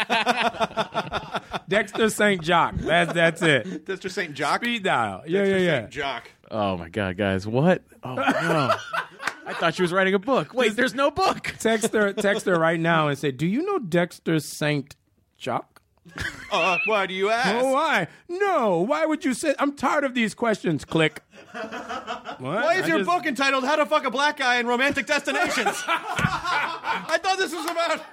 Dexter Saint Jock. That's that's it. Dexter Saint Jock? Speed dial. Yeah, Dexter yeah, yeah. Saint Jock. Oh my god, guys! What? Oh no! I thought she was writing a book. Wait, there's no book. Text her, text her right now and say, "Do you know Dexter Saint Jock?" Uh, why do you ask? Oh, why? No. Why would you say? I'm tired of these questions. Click. What? Why is I your just- book entitled "How to Fuck a Black Guy in Romantic Destinations"? I thought this was about.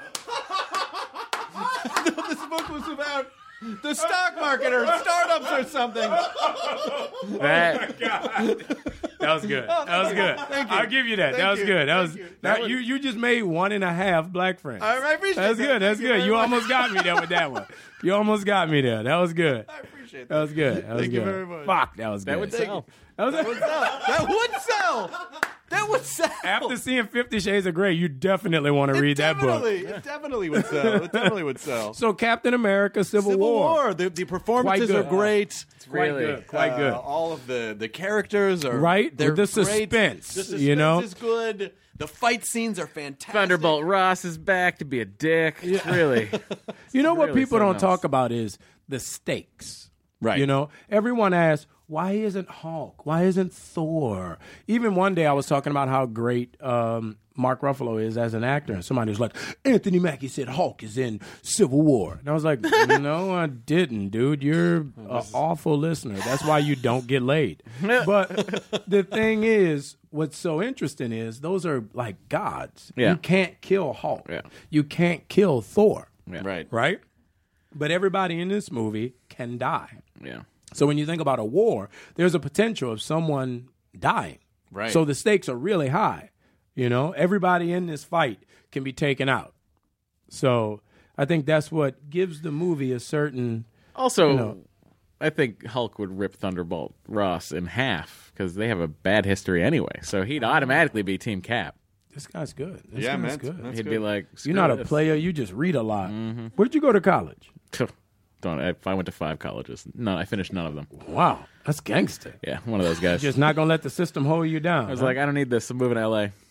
I thought this book was about the stock market or startups or something. That That was good. That was good. Thank you. I'll give you that. Thank that was you. good. That was, Thank you. that, That was- you. You just made one and a half black friends. I I appreciate That's that. good. That's Thank you good. very You much. almost got me there with that one. You almost got me there. That was good. I appreciate That that. was good. That was Thank good. you very much. Fuck, that was good. that would sell. That was That would sell. That would sell. That would sell. After seeing Fifty Shades of Grey, you definitely want to It read that book. definitely, It definitely would sell. It definitely would sell. So Captain America: Civil, Civil War. War. The, the performances Quite are good. great. Quite Really, good. Quite Uh, good. all of the, the characters are Right? They're With the great. suspense, The suspense you know? is good. The fight scenes are fantastic. Thunderbolt Ross is back to be a dick. It's really. You know what really people don't something else. talk about is the stakes. Right. You know, everyone asks, why isn't Hulk? Why isn't Thor? Even one day I was talking about how great um, Mark Ruffalo is as an actor, and somebody was like, Anthony Mackie said Hulk is in Civil War. And I was like, no, I didn't, dude. You're an awful listener. That's why you don't get laid. But the thing is, what's so interesting is those are like gods. Yeah. You can't kill Hulk. Yeah. You can't kill Thor. Yeah. Right. Right? But everybody in this movie can die. Yeah. So when you think about a war, there's a potential of someone dying. Right. So the stakes are really high. You know, everybody in this fight can be taken out. So I think that's what gives the movie a certain. Also, You know. I think Hulk would rip Thunderbolt Ross in half because they have a bad history anyway. So he'd automatically be Team Cap. This guy's good. This Yeah, guy's man. good. That's He'd good. be like, You're not a "Screw player. You just read a lot. Where did you go to college? this." Don't. If I went to five colleges, no, I finished none of them. Wow, that's gangster. Yeah, one of those guys. Just not gonna let the system hold you down. I was like, I don't need this. I'm moving to L A.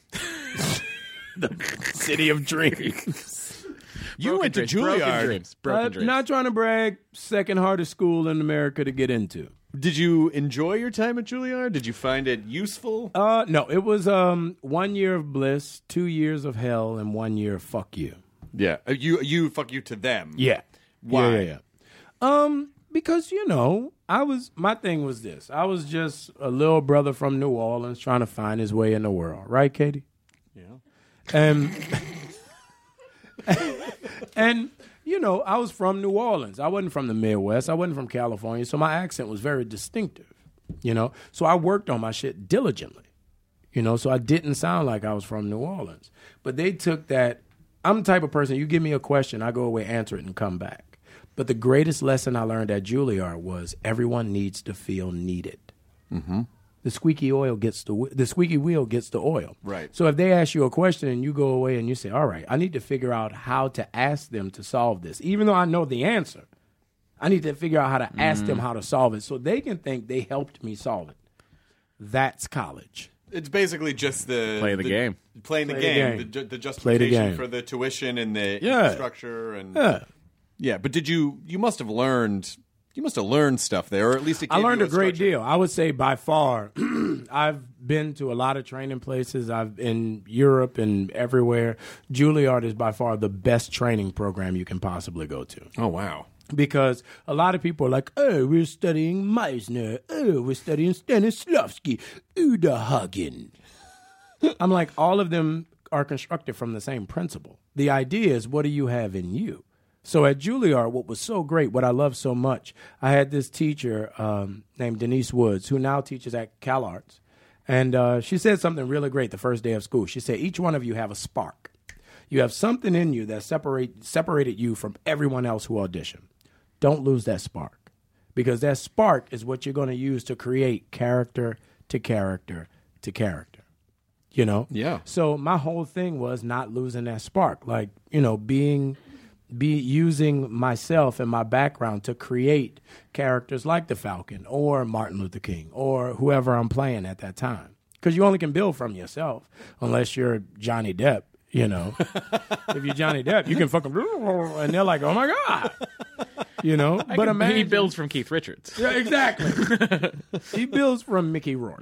city of dreams. You Broken went to dreams, Broken Juilliard. dreams. Broken Uh, dreams. not trying to brag. Second hardest school in America to get into. Did you enjoy your time at Juilliard? Did you find it useful? Uh, no, it was um one year of bliss, two years of hell, and one year of fuck you. Yeah. Uh, You you fuck you to them. Yeah. Why? Yeah, yeah, yeah. Um, because you know, I was my thing was this. I was just a little brother from New Orleans trying to find his way in the world, right, Katie? Yeah. And and you know, I was from New Orleans. I wasn't from the Midwest. I wasn't from California, so my accent was very distinctive. You know, so I worked on my shit diligently. You know, so I didn't sound like I was from New Orleans. But they took that. I'm the type of person, you give me a question, I go away, answer it, and come back. But the greatest lesson I learned at Juilliard was everyone needs to feel needed. Mm-hmm. The squeaky oil gets the wh- the squeaky wheel gets the oil. Right. So if they ask you a question and you go away and you say, "All right, I need to figure out how to ask them to solve this," even though I know the answer, I need to figure out how to ask them how to solve it so they can think they helped me solve it. That's college. It's basically just the Play the game. playing the Play the game, game. the, ju- the Play the justification game. for the tuition and the Yeah. infrastructure and Yeah. yeah. But did you? You must have learned. You must have learned stuff there, or at least it I gave learned you a great structure. deal. I would say by far, I've been to a lot of training places. I've in Europe and everywhere. Juilliard is by far the best training program you can possibly go to. Oh wow. Because a lot of people are like, oh, we're studying Meisner. Oh, we're studying Stanislavski. Uda Hagen. I'm like, all of them are constructed from the same principle. The idea is, what do you have in you? So at Juilliard, what was so great, what I love so much, I had this teacher um, named Denise Woods, who now teaches at CalArts. And uh, she said something really great the first day of school. She said, each one of you have a spark. You have something in you that separate, separated you from everyone else who auditioned. Don't lose that spark, because that spark is what you're going to use to create character to character to character. You know? Yeah. So my whole thing was not losing that spark. Like, you know, being be using myself and my background to create characters like the Falcon or Martin Luther King or whoever I'm playing at that time. Because you only can build from yourself unless you're Johnny Depp, you know. If you're Johnny Depp, you can fucking and they're like, oh my God. You know, I but can- imagine he builds from Keith Richards. Yeah, exactly. He builds from Mickey Rourke.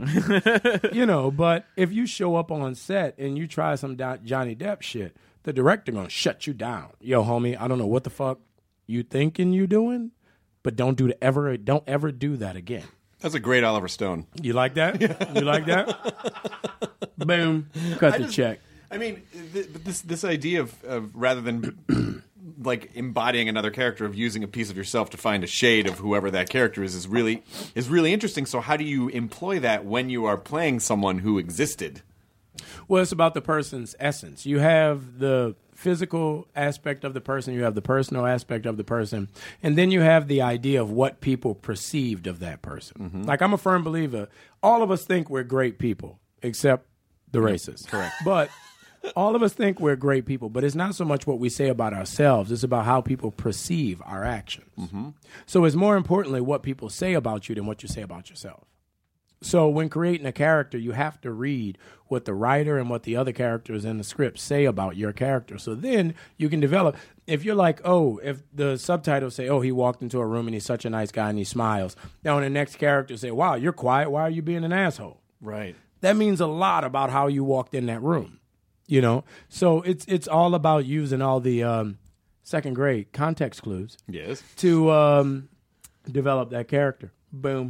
You know, but if you show up on set and you try some Do- Johnny Depp shit, the director gonna shut you down. Yo, homie, I don't know what the fuck. you thinking you doing, but don't do the ever don't ever do that again. That's a great Oliver Stone. You like that? You like that? Boom. Cut I the just- check. I mean, th- this this idea of, of rather than like embodying another character, of using a piece of yourself to find a shade of whoever that character is, is really is really interesting. So, how do you employ that when you are playing someone who existed? Well, it's about the person's essence. You have the physical aspect of the person, you have the personal aspect of the person, and then you have the idea of what people perceived of that person. Mm-hmm. Like, I'm a firm believer, all of us think we're great people, except the racists. Correct. But all of us think we're great people, but it's not so much what we say about ourselves, it's about how people perceive our actions. Mm-hmm. So it's more importantly what people say about you than what you say about yourself. So when creating a character, you have to read what the writer and what the other characters in the script say about your character. So then you can develop. If you're like, oh, if the subtitles say, oh, he walked into a room and he's such a nice guy and he smiles. Now, in the next character say, wow, you're quiet. Why are you being an asshole? Right. That means a lot about how you walked in that room. You know, so it's it's all about using all the um, second grade context clues. Yes. To um, develop that character. Boom.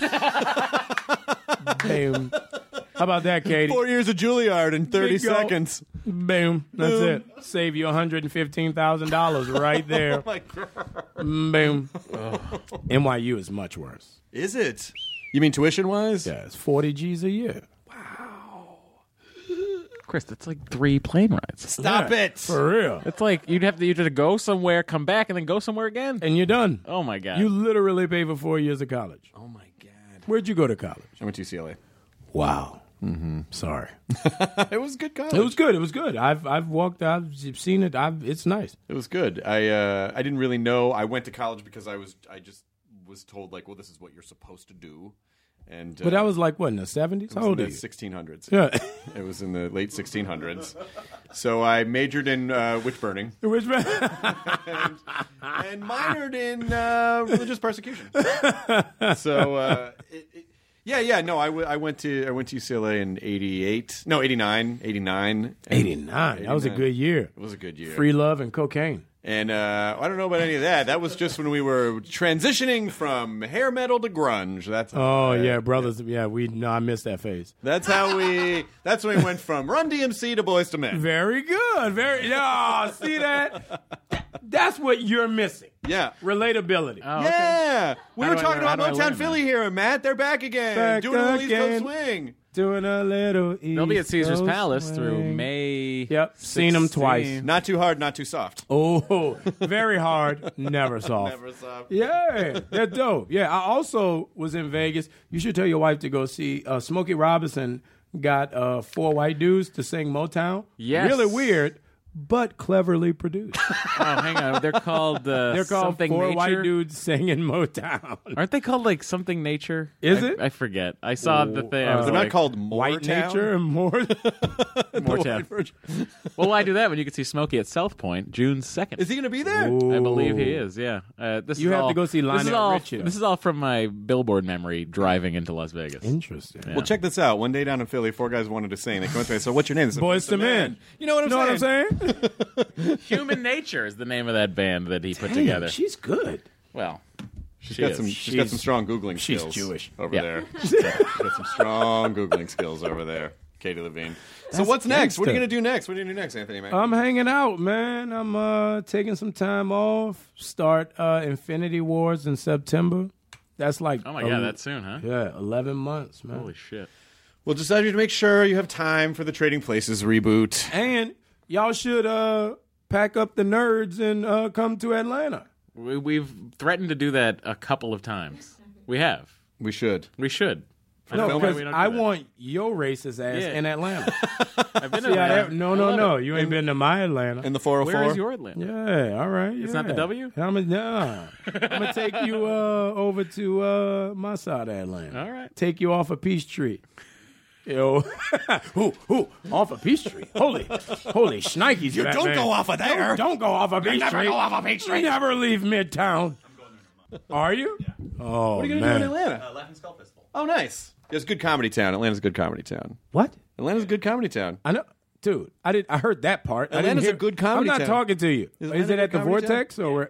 Boom. How about that, Katie? Four years of Juilliard in thirty Bingo. seconds. Boom. That's Boom. it. Save you one hundred fifteen thousand dollars right there. Oh my God. Boom. N Y U is much worse. Is it? You mean tuition wise? Yeah, it's forty G's a year. Chris, that's like three plane rides. Stop Yeah, it. For real. It's like you'd have to you to go somewhere, come back, and then go somewhere again. And you're done. Oh my God. You literally pay for four years of college. Oh my God. Where'd you go to college? I went to U C L A. Wow. Mm-hmm. Sorry. It was good college. It was good. It was good. I've I've walked. I've seen it. I've. It's nice. It was good. I uh, I didn't really know. I went to college because I was I just was told like, well, this is what you're supposed to do. And uh, But that was like what in the seventies? it How was in old the are you? sixteen hundreds. Yeah. It was in the late sixteen hundreds. So I majored in uh, witch burning Which man? and, and minored in uh, religious persecution. So uh, it, it, yeah, yeah. No, I, w- I went to I went to U C L A in eighty-eight. No, eighty-nine. eighty-nine. eighty-nine. That was a eighty-nine. good year. It was a good year. Free love and cocaine. And uh, I don't know about any of that. That was just when we were transitioning from hair metal to grunge. That's how Oh I- yeah, brothers. Yeah, we. No, I missed that phase. That's how we. That's when we went from Run D M C to Boyz two Men. Very good. Very. Oh, see that? That's what you're missing. Yeah. Relatability. Oh, okay. Yeah, we How were do I talking learn- how about do I Motown learn Philly here, Matt. They're back again, Back doing a little East Coast again. swing. Doing a little. They'll be at East Caesar's Coast Palace through swing. May. Yep, seen 'em sixteenth. twice. Not too hard, not too soft. Oh, very hard. Never soft. Never soft. Yeah, they're dope. Yeah, I also was in Vegas. You should tell your wife to go see uh, Smokey Robinson got uh, four white dudes to sing Motown. Yes. Really weird, but cleverly produced. Oh, hang on. They're called. Uh, They're called something four nature? white dudes singing Motown. Aren't they called like something nature? Is I, it? I forget. I saw the thing. I was They're like, not called More White Town? nature and more. Motown. Well, why do that when you can see Smokey at South Point June second? Is he going to be there? I believe he is. Yeah. Uh, this You is have all, to go see this is Lionel all, Richie. This is all from my Billboard memory driving into Las Vegas. Interesting. Well, check this out. One day down in Philly, four guys wanted to sing. They come up to me. So, what's your name? They said, Boys to Men. You know what I'm know saying? what I'm saying? Human Nature is the name of that band that he put Damn, together. she's good. Well, She's she got is. some. She's got She's- some strong googling she's skills. Jewish. over Yeah. there. She's got, she's got some strong googling skills over there. Katie Levine. So what's next? What are you gangsta. going to do next? What are you going to do next, Anthony? Man? I'm hanging out, man. I'm uh, taking some time off. Start uh, Infinity Wars in September. That's like Oh my um, god, that's soon, huh? yeah, eleven months, man. Holy shit. Well, just decided to make sure you have time for the Trading Places reboot. And y'all should uh, pack up the nerds and uh, come to Atlanta. We, we've threatened to do that a couple of times. We have. We should. We should. I No, don't know why because we don't do I that. want your racist ass Yeah. in Atlanta. I've been See how Atlanta. that- no, I no, love no. it. You ain't been to my Atlanta. In the four oh four. Where is your Atlanta? Yeah, all right. It's not the yeah. W? I'm a, nah. I'm gonna take you uh, over to uh, my side of Atlanta. All right. Take you off of Peachtree. Yo, who, who, off of Peachtree? Holy, holy shnikes! You don't go off of there. Don't, don't go off of Peachtree. never go off of Peachtree. Never leave Midtown. Are you? Yeah. Oh, What are you going to do in Atlanta? Uh, Latin Skull Festival. Oh, nice. It's a good comedy town. Atlanta's a good comedy town. What? Atlanta's a good comedy town. I know, dude. I did. I heard that part. I didn't Atlanta's hear- a good comedy I'm not town. talking to you. Is Is, Atlanta it a at the comedy Vortex or where?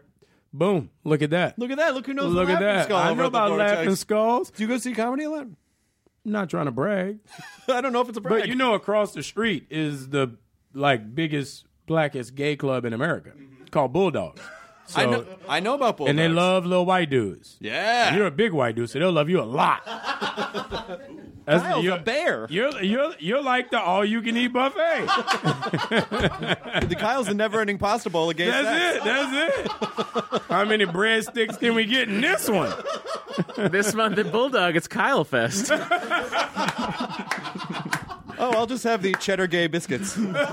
Boom. Look at that. Look at that. Look who knows Look the at Laughing that. Skull I over know at the about Vortex. Laughing Skulls. Do you go see comedy a lot? Not trying to brag. I don't know if it's a brag. But you know, across the street is the like biggest, blackest gay club in America called Bulldogs. So, I know. I know about Bulldogs. and they love little white dudes. Yeah. And you're a big white dude, so they'll love you a lot. That's, Kyle's you're, a bear. You're you're you're like the all-you-can-eat buffet. The Kyle's the never-ending pasta bowl of gay That's sex. it. That's it. How many breadsticks can we get in this one? This month at Bulldog, it's Kyle Fest. Oh, I'll just have the cheddar gay biscuits.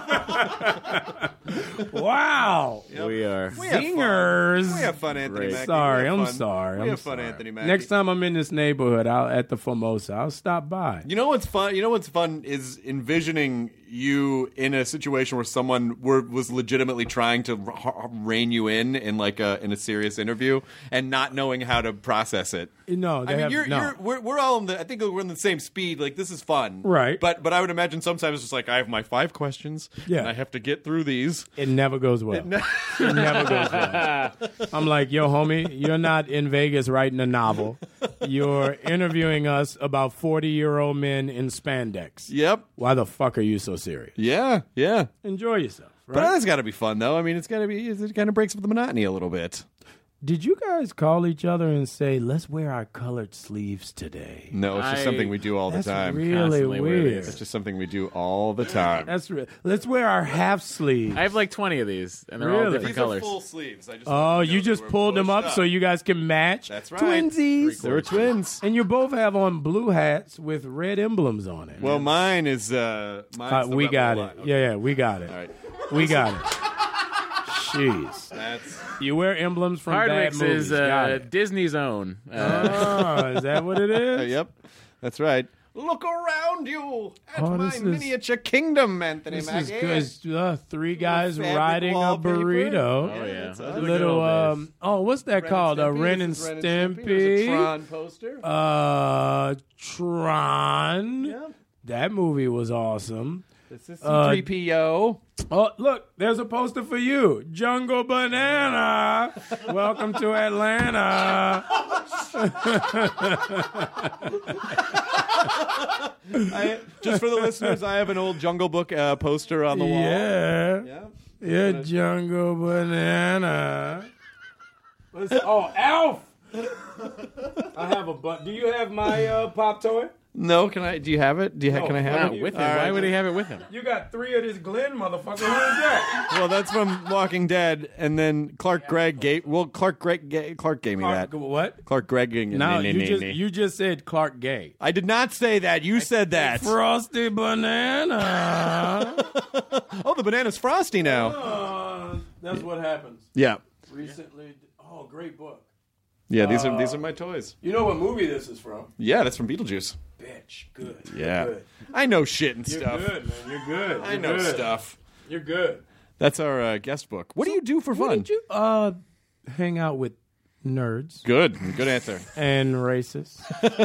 Wow. We are. We have fun. Zingers. We have fun, Anthony Great. Mackie. Sorry, We have I'm fun. sorry. We I'm have fun, sorry. Anthony Mackie. Next time I'm in this neighborhood, I'll at the Formosa, I'll stop by. You know what's fun? You know what's fun is envisioning you in a situation where someone were, was legitimately trying to r- rein you in in like a in a serious interview and not knowing how to process it. No, they I mean, have you're, no. you're we're, we're all in the. I think we're in the same speed. Like this is fun, Right. But but I would imagine sometimes it's just like I have my five questions. Yeah. and I have to get through these. It never goes well. It, never goes well. I'm like, yo, homie, you're not in Vegas writing a novel. You're interviewing us about forty-year-old men in spandex. Yep. Why the fuck are you so serious? Yeah. Yeah. Enjoy yourself, right? But that's got to be fun, though. I mean, it's got to be. It kind of breaks up the monotony a little bit. Did you guys call each other and say, let's wear our colored sleeves today? No, it's just I- something we do all the That's time. really Constantly wear weird. these. It's just something we do all the time. That's re- Let's wear our half sleeves. I have like twenty of these, and they're all Really? different These colors. are full sleeves. I just Oh, you just pulled them up so you guys can match? That's right. Twinsies. We're twins. And you both have on blue hats with red emblems on it. Well, mine is. Uh, mine's Uh, the we rebel got line. it. Okay. Yeah, yeah, we got it. All right. We got it. Jeez. That's. You wear emblems from bad Hardwick's movies. is Got uh, it. Disney's own. Uh, Oh, is that what it is? Uh, yep. That's right. Look around you at Oh, my this is- miniature kingdom, Anthony This is Mackie. good. It's, uh, three guys fabric riding a wallpaper. burrito. Oh, yeah. it's Those a are the Little, good old days. um, oh, what's that Ren called? A Stimpy. Ren and This is Ren and Stimpy. There's a Stimpy. Tron poster. Uh, Tron. Yep. That movie was awesome. This is Uh, C three P O. Oh, look, there's a poster for you. Jungle Banana. Welcome to Atlanta. I, just for the listeners, I have an old Jungle Book uh, poster on the wall. Yeah. Yeah. Yeah, Jungle Banana. What's, oh, Alf! I have a but. Do you have my uh, pop toy? No, can I? Do you have it? Do you? Ha- No, can I have Not it? with him. All Why right. would he have it with him? You got three of this Glenn motherfucker. Who is that? Well, that's from Walking Dead, and then Clark Gregg gave. Well, Clark Gregg. ga- Clark gave me Clark, that. what? Clark Gregg. No, you just you just said Clark Gay. I did not say that. You said that. Frosty Banana. Oh, the banana's frosty now. Uh, that's what happens. Yeah. Recently, oh, great book. Yeah. These are these are my toys. You know what movie this is from? Yeah, that's from Beetlejuice. Bitch, good. Yeah. You're good. I know shit and You're stuff. good, man. You're good. I You're know good. stuff. You're good. That's our uh, guest book. What do you do for What fun? did you uh hang out with nerds Good. Good answer. and racists?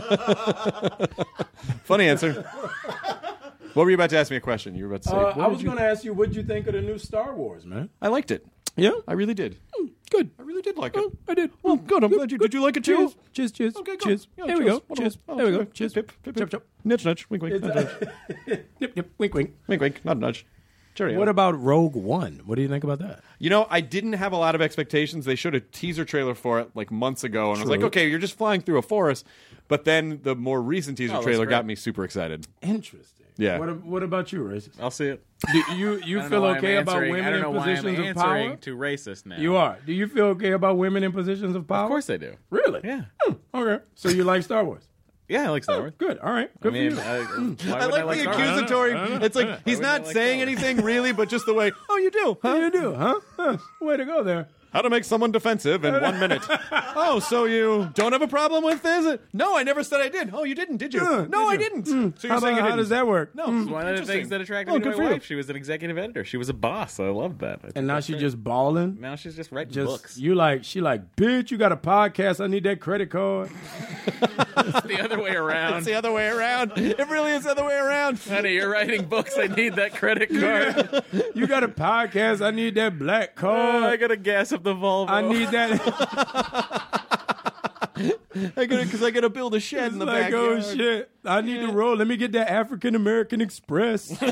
Funny answer. What were you about to ask me a question? You were about to say. Uh, what I did was you- going to ask you, what'd you think of the new Star Wars, man? I liked it. Yeah, I really did. good. I really did like it. Oh, I did. Well, good. I'm glad you. Did you like it too? Cheers, cheers, cheers. Okay, good. cheers. Yeah, There we cheers. go. Cheers. Oh, There we go. cheers. Cheers. Pip, pip, pip. Chop, chop. Nudge, nudge. Wink, wink. It's, Nudge, uh, nudge. Yep, yep. Wink, wink. Wink, wink. Not a nudge. Cheerio. What about Rogue One? What do you think about that? You know, I didn't have a lot of expectations. They showed a teaser trailer for it like months ago, and I was like, True. okay, you're just flying through a forest. But then the more recent teaser Oh, that's trailer great. got me super excited. Interesting. Yeah. What, what about you, racist? I'll see it. Do you you I don't feel know why I'm okay about answering- women I don't in know why positions I'm of power? answering to racist now. You are. Do you feel okay about women in positions of power? Of course I do. Really? Yeah. Hmm, okay. So you like Star Wars? Yeah, I like Star Wars. Good. All right. I Good mean, for you. I, why I wouldn't like, I like the Star Wars? accusatory. It's like he's wouldn't I not like saying Star Wars? anything really, but just the way. Oh, you do, huh? You do, huh? Huh. Way to go there. How to make someone defensive in one minute. Oh, so you don't have a problem with this? No, I never said I did. Oh, you didn't, did you? Uh, no, did I you? didn't. Mm. So you're How, saying about, I how does didn't. that work? No, Mm. It's one of the interesting. things that attracted Oh, me to good my for you. wife. She was an executive editor. She was a boss. I loved that. I think And now that's she great. just balling. now she's just writing Just books. you like she like, bitch, you got a podcast. I need that credit card. It's the other way around. It's the other way around. It really is the other way around. Honey, you're writing books. I need that credit card. You got a podcast. I need that black Oh, I card. gotta gas up of the Volvo. I need that. I gotta, because I got to build a shed It's in the like, backyard. oh shit! I need to roll. Let me get that African American Express. Is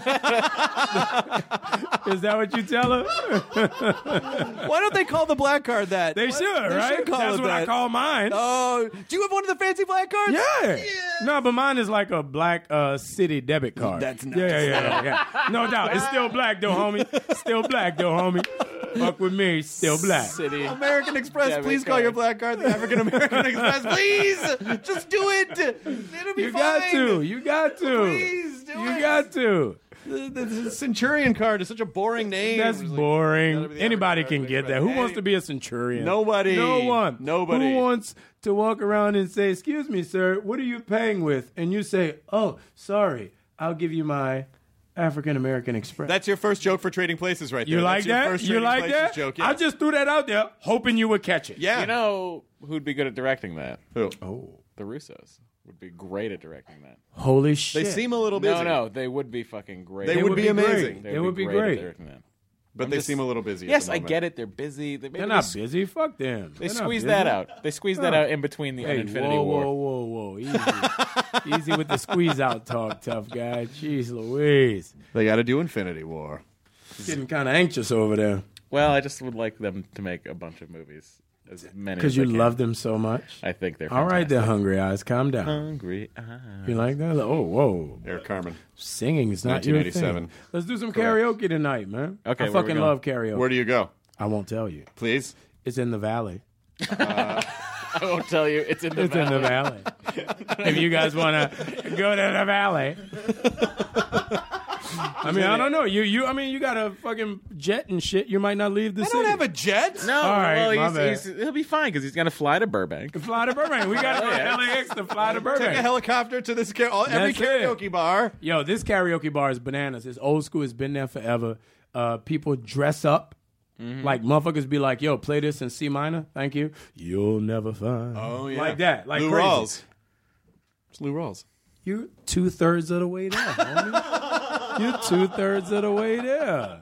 that what you tell her? Why don't they call the black card that? They What? should, They right? should call That's it what I that. call mine. Oh, do you have one of the fancy black cards? Yeah. No, but mine is like a black uh, city debit card. That's not yeah, the yeah, yeah, yeah, yeah. No doubt. It's still black though, homie. Still black though, homie. Fuck with me, still black. City. American Express, Debit please call card. your black card the African American Express. Please, just do it. It'll be You fine. got to. You got to. Please do you it. got to. The, the, the Centurion card is such a boring name. That's It's like, boring. gotta be the Anybody African can get that. American Who wants Express. to be a centurion? Nobody. No one. Nobody. Who wants to walk around and say, "Excuse me, sir, what are you paying with?" And you say, "Oh, sorry, I'll give you my African American Express." That's your first joke for Trading Places, right there. you like That's your that? First You Trading like Places that? Joke. Yeah. I just threw that out there, hoping you would catch it. yeah. You know who'd be good at directing that? Who? Oh, The Russos would be great at directing that. holy They shit! seem a little busy. No, no, they would be fucking great. They would be amazing. They It would be at great. directing that. but I'm they just- seem a little busy. at Yes, the I moment. get it. They're busy. They, maybe They're they not s- busy. Fuck them. They They're not squeeze busy. that out. They squeeze that No. out in between the Hey, Infinity whoa, War. whoa, whoa, whoa! Easy, easy with the squeeze out talk, tough guy. Jeez Louise, They got to do Infinity War. getting kind of anxious over there Well, I just would like them to make a bunch of movies, as many because as you they can. love them so much. I think they're All right, there, fantastic. hungry eyes, calm down. Hungry eyes. You like that? Oh, whoa! Eric Carmen. Singing is not your nineteen eighty-seven. thing. Let's do some karaoke tonight, man. Okay, I where we fucking going? love karaoke. Where do you go? I won't tell you. Please. It's in the valley. I won't tell you. It's in the It's in the valley. If you guys want to go to the valley. I mean, I don't know. You, you. I mean, you got a fucking jet and shit. You might not leave the I city. don't have a jet. No, All right, well, my he's, bad. he's, he'll be fine because he's going to fly to Burbank. Fly to Burbank. We got to go to yeah. L A X to fly to Burbank. Take a helicopter to this car- all, every That's it. karaoke bar. Yo, this karaoke bar is bananas. It's old school. It's been there forever. Uh, people dress up. Mm-hmm. Like motherfuckers be like, yo, play this in C minor. Thank you. You'll never find. Oh, yeah. Like that. Like Lou crazy. Rawls. It's Lou Rawls. You're two thirds of the way there, homie. You're two thirds of the way there.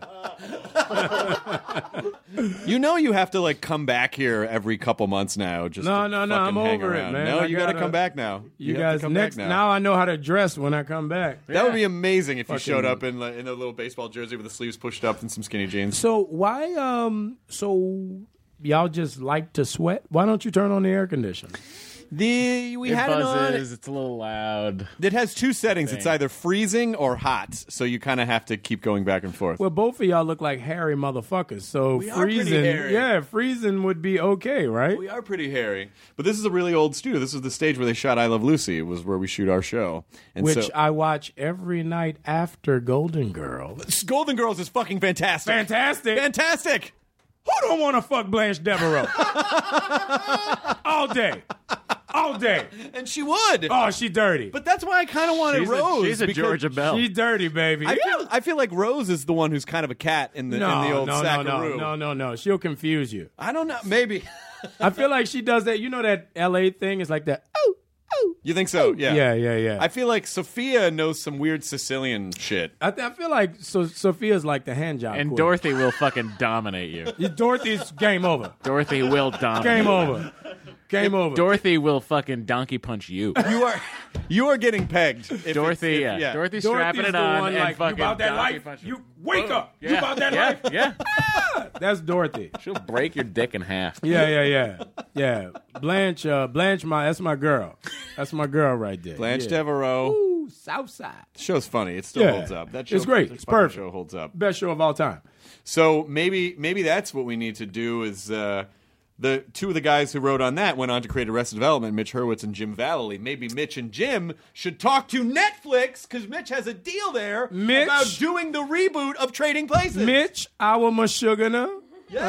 You know you have to like come back here every couple months now. Just No, to no, no, fucking I'm hang over it, around. man. No, I you got to gotta- come back now. You, have to guys, come back next now. now I know how to dress when I come back. That would be amazing if you Fucking- showed up in like, in a little baseball jersey with the sleeves pushed up and some skinny jeans. So why um so y'all just like to sweat? Why don't you turn on the air conditioner? The we It had it on. buzzes. It's a little loud. It has two settings. It's Thing. either freezing or hot, so you kind of have to keep going back and forth. Well, both of y'all look like hairy motherfuckers. So We are pretty freezing, hairy. yeah, freezing would be okay, right? We are pretty hairy, but this is a really old studio. This is the stage where they shot I Love Lucy. It was where we shoot our show, and Which so I watch every night after Golden Girls. Golden Girls is fucking fantastic. Fantastic. Fantastic. Who don't want to fuck Blanche Devereaux? All day. All day. And she would. Oh, she dirty. But that's why I kind of wanted She's Rose. a, she's a because Georgia Bell. She dirty, baby. I feel, I feel like Rose is the one who's kind of a cat in the, no, in the old no, no, Sackaroo. no, no, no, no. She'll confuse you. I don't know. Maybe. I feel like she does that. You know that L A thing? It's like that. Oh, oh. You think so? Yeah. Yeah, yeah, yeah. I feel like Sophia knows some weird Sicilian shit. I, th- I feel like so Sophia's like the hand job. and queen. Dorothy will fucking dominate you. Yeah, Dorothy's game over. Dorothy will dominate. Game you. over. Game over. Dorothy will fucking donkey punch you. You are you are getting pegged. if Dorothy, it's- if- yeah. Dorothy's Dorothy's strapping it the on one and like, fucking you about that donkey life? punch You wake Boom. up. Yeah. You about that yeah. life? Yeah. That's Dorothy. She'll break your dick in half. Yeah, yeah, yeah, yeah. Blanche, uh, Blanche, my that's my girl. That's my girl right there. Blanche yeah. Devereaux. Ooh, Southside. The show's funny. It still Yeah. holds up. That show, It's great. that It's fucking perfect. show holds up. Best show of all time. So maybe maybe that's what we need to do is uh, the two of the guys who wrote on that went on to create Arrested Development, Mitch Hurwitz and Jim Vallely. Maybe Mitch and Jim should talk to Netflix because Mitch has a deal there Mitch- about doing the reboot of Trading Places. Mitch, our Mashugana. Yes!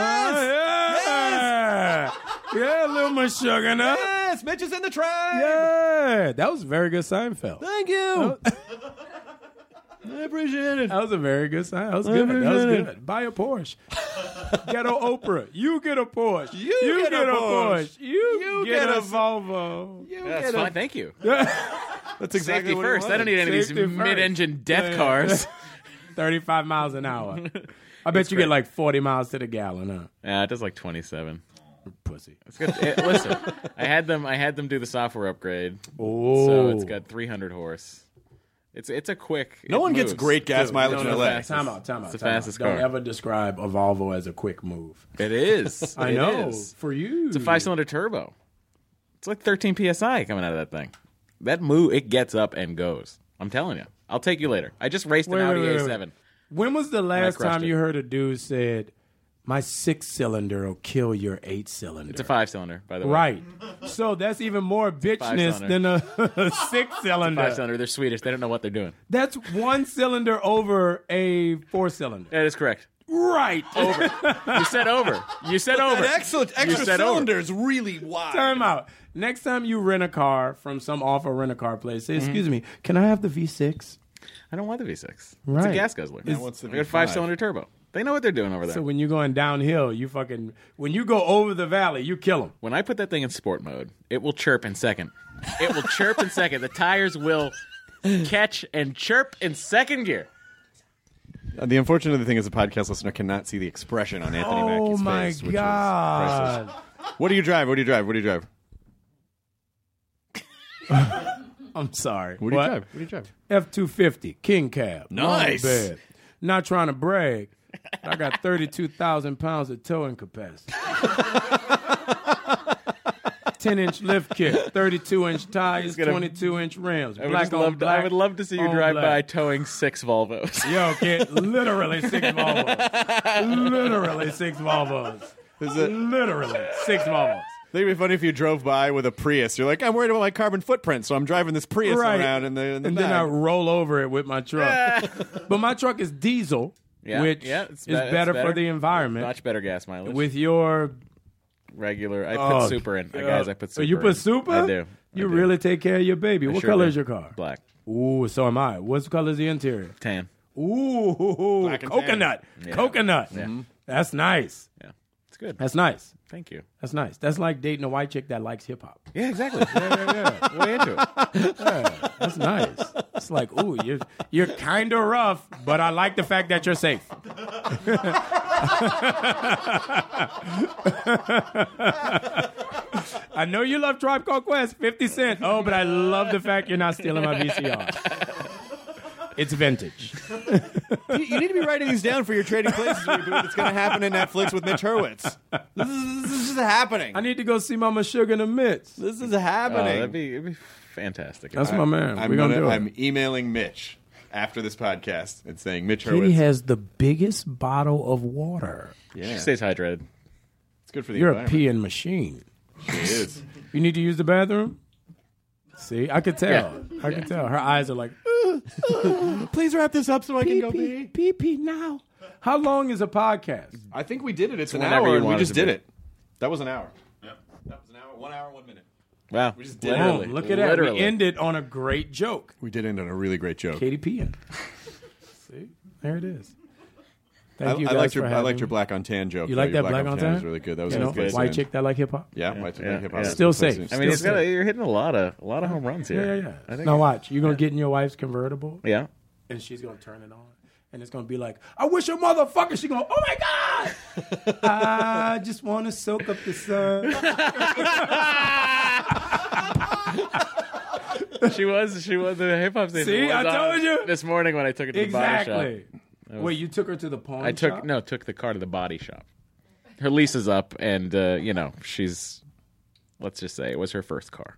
yeah. Yeah, little Mashugana. Yes! Mitch is in the tribe! Yeah. That was a very good Seinfeld. Thank you! I appreciate it. That was a very good sign. That was good. That was appreciate good. Buy a Porsche. Ghetto Oprah. You get a Porsche. You get a Porsche. You, You get, get a a- Volvo. You That's get fine. a- Thank you. That's exactly Safety what he first. I wanted. don't need any of Safety these first. mid-engine death Yeah. cars. thirty-five miles an hour. I bet It's you great. get like forty miles to the gallon, huh? Yeah, it does like twenty-seven. Pussy. It's good. It, listen, I had them. I had them do the software upgrade. Oh. So it's got three hundred horse. It's it's a quick. No it one gets moves. great gas mileage in no, L no, A. fast. Time out, time out. It's the time out. fastest Don't car. ever describe a Volvo as a quick move. It is. I It know. is. For you. It's a five-cylinder turbo. It's like thirteen P S I coming out of that thing. That move, it gets up and goes. I'm telling you. I'll take you later. I just raced Wait, an wait, Audi wait, wait. A seven. When was the last crushed time it. you heard a dude said, my six-cylinder will kill your eight-cylinder? It's a five-cylinder, by the way. Right. So that's even more bitchness Five-cylinder. than a six-cylinder. Five-cylinder. They're Swedish. They don't know what they're doing. That's one cylinder over a four-cylinder. That is correct. Right. Over. You said over. You said over. That extra, You extra said over. cylinder is really wide. Time out. Next time you rent a car from some offer rent-a-car place, say, Mm-hmm. excuse me, can I have the V six? I don't want the V six. It's Right. a gas guzzler. Now what's the I got a V five? five-cylinder turbo. They know what they're doing over there. So when you're going downhill, you fucking, when you go over the valley, you kill them. When I put that thing in sport mode, it will chirp in second. It will chirp in second. The tires will catch and chirp in second gear. Uh, the unfortunate thing is the podcast listener cannot see the expression on Anthony Oh Mackie's my face, which is God. priceless. What do you drive? What do you drive? What do you drive? I'm sorry. What do you drive? What do you drive? F two fifty, King Cab. Nice. Long bed. Not trying to brag. I got thirty-two thousand pounds of towing capacity. ten-inch lift kit, thirty-two inch tires, gonna- twenty-two inch rims. I would, Black just on love to, black, I would love to see you on drive by black. towing six Volvos. Yo, kid, literally six Volvos. Literally six Volvos. Is it? Literally six Volvos. I think it'd be funny if you drove by with a Prius. You're like, I'm worried about my carbon footprint, so I'm driving this Prius Right. around in the, in the and back. then I roll over it with my truck. But my truck is diesel, Yeah, which yeah, it's is be- it's better, better. for the environment. Much better gas mileage. With your regular, I Oh, put super in. I guys, I put So super. you put in. super? I do. You I do. really take care of your baby. I What sure color do. is your car? Black, Ooh, so am I. What color is the interior? tan. Ooh, Black and coconut. Yeah. Coconut. Yeah. That's nice. Yeah, it's good. That's nice. Thank you. That's nice. That's like dating a white chick that likes hip hop. Yeah, exactly. yeah, yeah, yeah. Way into it. Yeah, that's nice. It's like, ooh, you're you're kind of rough, but I like the fact that you're safe. I know you love Tribe Called Quest, fifty Cent. Oh, but I love the fact you're not stealing my V C R. It's vintage. you, you need to be writing these down for your Trading Places reboot that's going to happen in Netflix with Mitch Hurwitz. This is, this is happening. I need to go see Mama Sugar in the midst. This is Oh, happening. that'd be, it'd be fantastic. That's my man. I'm, We're gonna, gonna- do it. I'm emailing Mitch after this podcast and saying, Mitch Katie Hurwitz. has the biggest bottle of water. yeah, She stays hydrated. it's good for the You're a environment. peeing machine. She is. You need to use the bathroom? See, I could tell. I could tell. Her eyes are like, Please wrap this up so I can pee, go pee, pee. pee, pee now. How long is a podcast? I think we did it. It's an whenever hour. you and we want it just to did be. it. That was an hour. Yeah, that was an hour. One hour, one minute. Wow. We just did it. Literally. Boom, look at that. Literally. We ended on a great joke. We did end on a really great joke. Katie peeing. See? There it is. Thank I, you I guys liked your for I having liked your me. black on tan joke. You though. like Your that black on tan? was really good. That was You a know, good place to white end. chick that like hip hop? Yeah, white chick yeah, like hip hop. yeah. Still That's a good place safe. to I mean, it's Still got, safe. you're hitting a lot of a lot of home runs here. Yeah, yeah, I yeah. think Now watch. You're going to get in your wife's convertible, Yeah. and she's going to turn it on. And it's going to be like, I wish your motherfucker. She's going, oh, my God. I just want to soak up the sun. She was. She was the hip hop station. See, was I on told you. this morning when I took it to the body shop. Exactly. Wait, you took her to the pawn I took shop? no took the car to the body shop. Her lease is up, and uh, you know she's. Let's just say it was her first car.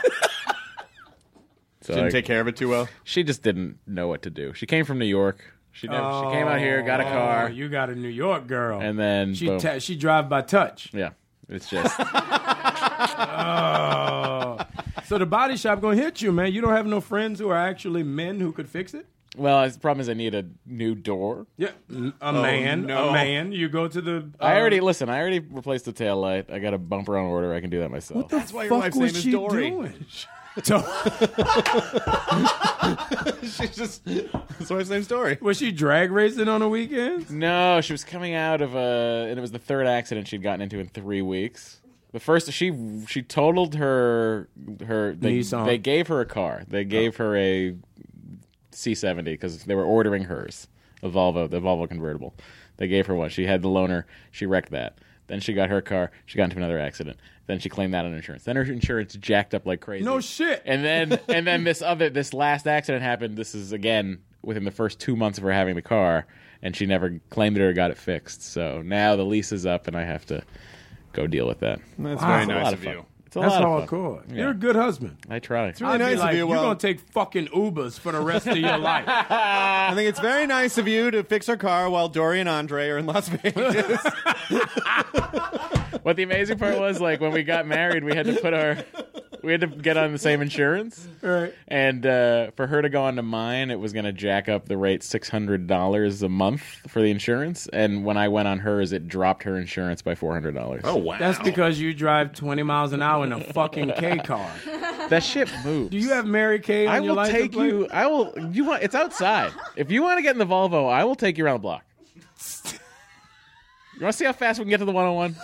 So Didn't I- take care of it too well. she just didn't know what to do. She came from New York. She never, she came out here, got a car, Oh, you got a New York girl. and then she boom. ta- she drive by touch. yeah, it's just Oh. So the body shop going to hit you, man. You don't have no friends who are actually men who could fix it? well. The problem is I need a new door. Yeah, a man, no. a man. You go to the. Uh, I already listen. I alady replaced the tail light. I got a bumper on order. I can do that myself. What the That's why your fuck wife's was name is she Dory. doing? So, She's just that's why his name's Dory. was she drag racing on the weekends? No, she was coming out of a, and it was the third accident she'd gotten into in three weeks. The first, she she totaled her her. They, Nissan. they gave her a car. They gave her a C seventy because they were ordering hers, a Volvo, the Volvo convertible. They gave her one. She had the loaner. She wrecked that. Then she got her car. She got into another accident. Then she claimed that on insurance. Then her insurance jacked up like crazy. No shit. And then and then this other this last accident happened. This is again within the first two months of her having the car, and she never claimed it or got it fixed. So now the lease is up, and I have to go deal with that. That's Wow. very It's a nice lot of of fun. you. It's a That's lot of fun. hardcore. Yeah. You're a good husband. I try. It's really I'd be nice like, of you. You're Well, gonna take fucking Ubers for the rest of your life. I think it's very nice of you to fix our car while Dory and Andre are in Las Vegas. What the amazing part was, like, when we got married, we had to put our, we had to get on the same insurance. Right. And uh, for her to go onto mine, it was going to jack up the rate six hundred dollars a month for the insurance. And when I went on hers, it dropped her insurance by four hundred dollars. Oh, wow. That's because you drive twenty miles an hour in a fucking K car. That shit moves. Do you have Mary Kay on I your will license take plate? you. I will. You want? It's outside. If you want to get in the Volvo, I will take you around the block. You want to see how fast we can get to the one oh one?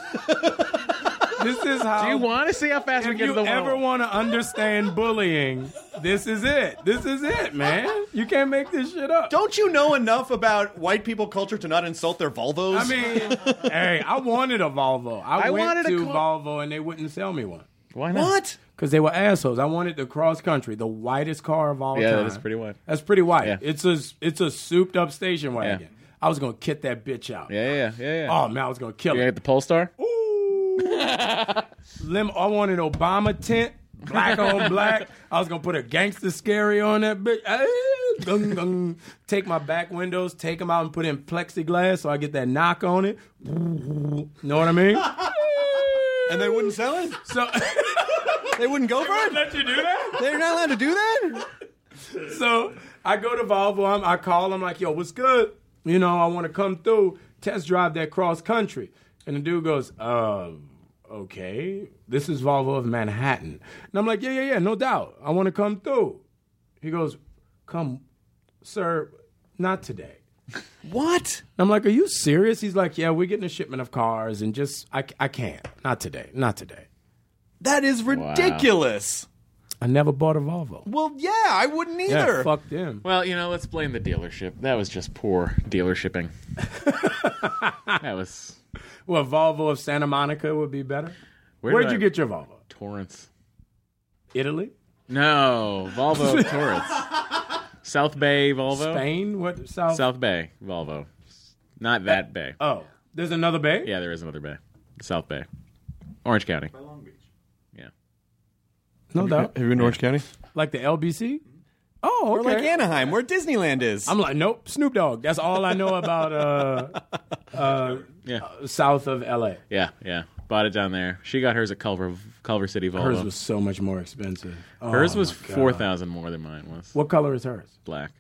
This is how. Do you want to see how fast we If can get to you the ever one oh one? want to understand bullying, this is it. This is it, man. You can't make this shit up. Don't you know enough about white people culture to not insult their Volvos? I mean, hey, I wanted a Volvo. I, I went wanted a to car- Volvo and they wouldn't sell me one. Why not? what? Because they were assholes. I wanted the cross country, the whitest car of all Yeah, time. that is pretty white. That's pretty white. Yeah. It's a it's a souped up station wagon. Yeah. I was gonna kit that bitch out. Yeah, yeah, yeah, yeah. Oh man, I was gonna kill You it. get the Polestar? Ooh. Lim- I wanted Obama tint, black on black. I was gonna put a gangster scary on that bitch. Ah, gung, gung. Take my back windows, take them out, and put in plexiglass so I get that knock on it. Know what I mean? And they wouldn't sell it? So They wouldn't go for it? let you do that. They're not allowed to do that? So I go to Volvo. I'm, I call them like, "Yo, what's good? You know, I want to come through, test drive that cross country." And the dude goes, "Uh, okay, this is Volvo of Manhattan." And I'm like, "Yeah, yeah, yeah, no doubt. I want to come through." He goes, "Come, sir, not today." What? And I'm like, "Are you serious?" He's like, "Yeah, we're getting a shipment of cars, and just I, I can't. Not today. Not today." That is ridiculous. I never bought a Volvo. Well, yeah, I wouldn't Yeah, either. fuck them. Well, you know, let's blame the dealership. That was just poor dealer shipping. That was Well, Volvo of Santa Monica would be better. Where Where'd did you I- get your Volvo? Torrance. Italy? No, Volvo Torrance. South Bay Volvo. Spain? What? South? South Bay Volvo. Not that bay. Oh, there's another bay? Yeah, there is another bay. South Bay. Orange County. By Long Beach. Yeah. No doubt. Have you been to Orange County? Like the L B C? Oh, okay. Or like Anaheim, where Disneyland is. I'm like, nope, Snoop Dogg. That's all I know about uh, uh, Yeah. uh, south of L A. Yeah, yeah. Bought it down there. She got hers at Culver Culver City Volvo. Hers was so much more expensive. Oh, Hers was my God. four thousand more than mine was. What color is hers? Black.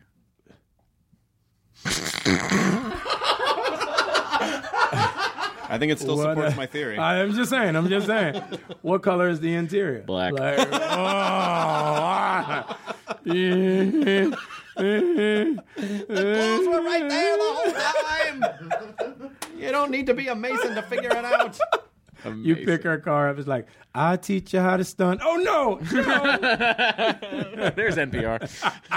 I think it still What, supports uh, my theory. I am just saying. I'm just saying. What color is the interior? Black. Black. Oh. Yeah. Those were right there the whole time. You don't need to be a Mason to figure it out. You Amazing. pick her car up. It's like, I'll teach you how to stunt. Oh, no. no. There's N P R.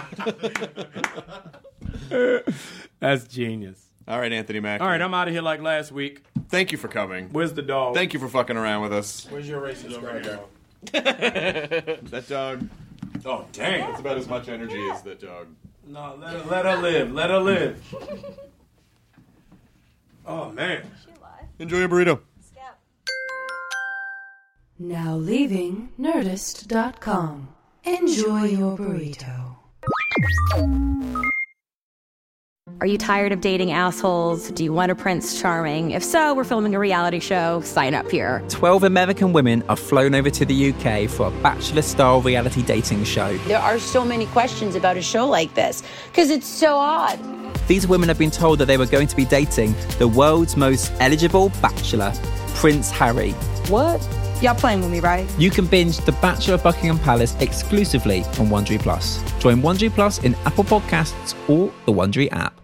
That's genius. All right, Anthony Mack. All right, I'm out of here like last week. Thank you for coming. Where's the dog? Thank you for fucking around with us. Where's your racist dog? That dog, Oh, dang. it's about as much energy as that dog. No, let her, let her live. Let her live. Oh, man. Enjoy your burrito. Now leaving Nerdist dot com. Enjoy your burrito. Are you tired of dating assholes? Do you want a Prince Charming? If so, we're filming a reality show. Sign up here. twelve American women are flown over to the U K for a bachelor-style reality dating show. There are so many questions about a show like this because it's so odd. These women have been told that they were going to be dating the world's most eligible bachelor, Prince Harry. What? Y'all playing with me, right? You can binge The Bachelor of Buckingham Palace exclusively on Wondery Plus. Join Wondery Plus in Apple Podcasts or the Wondery app.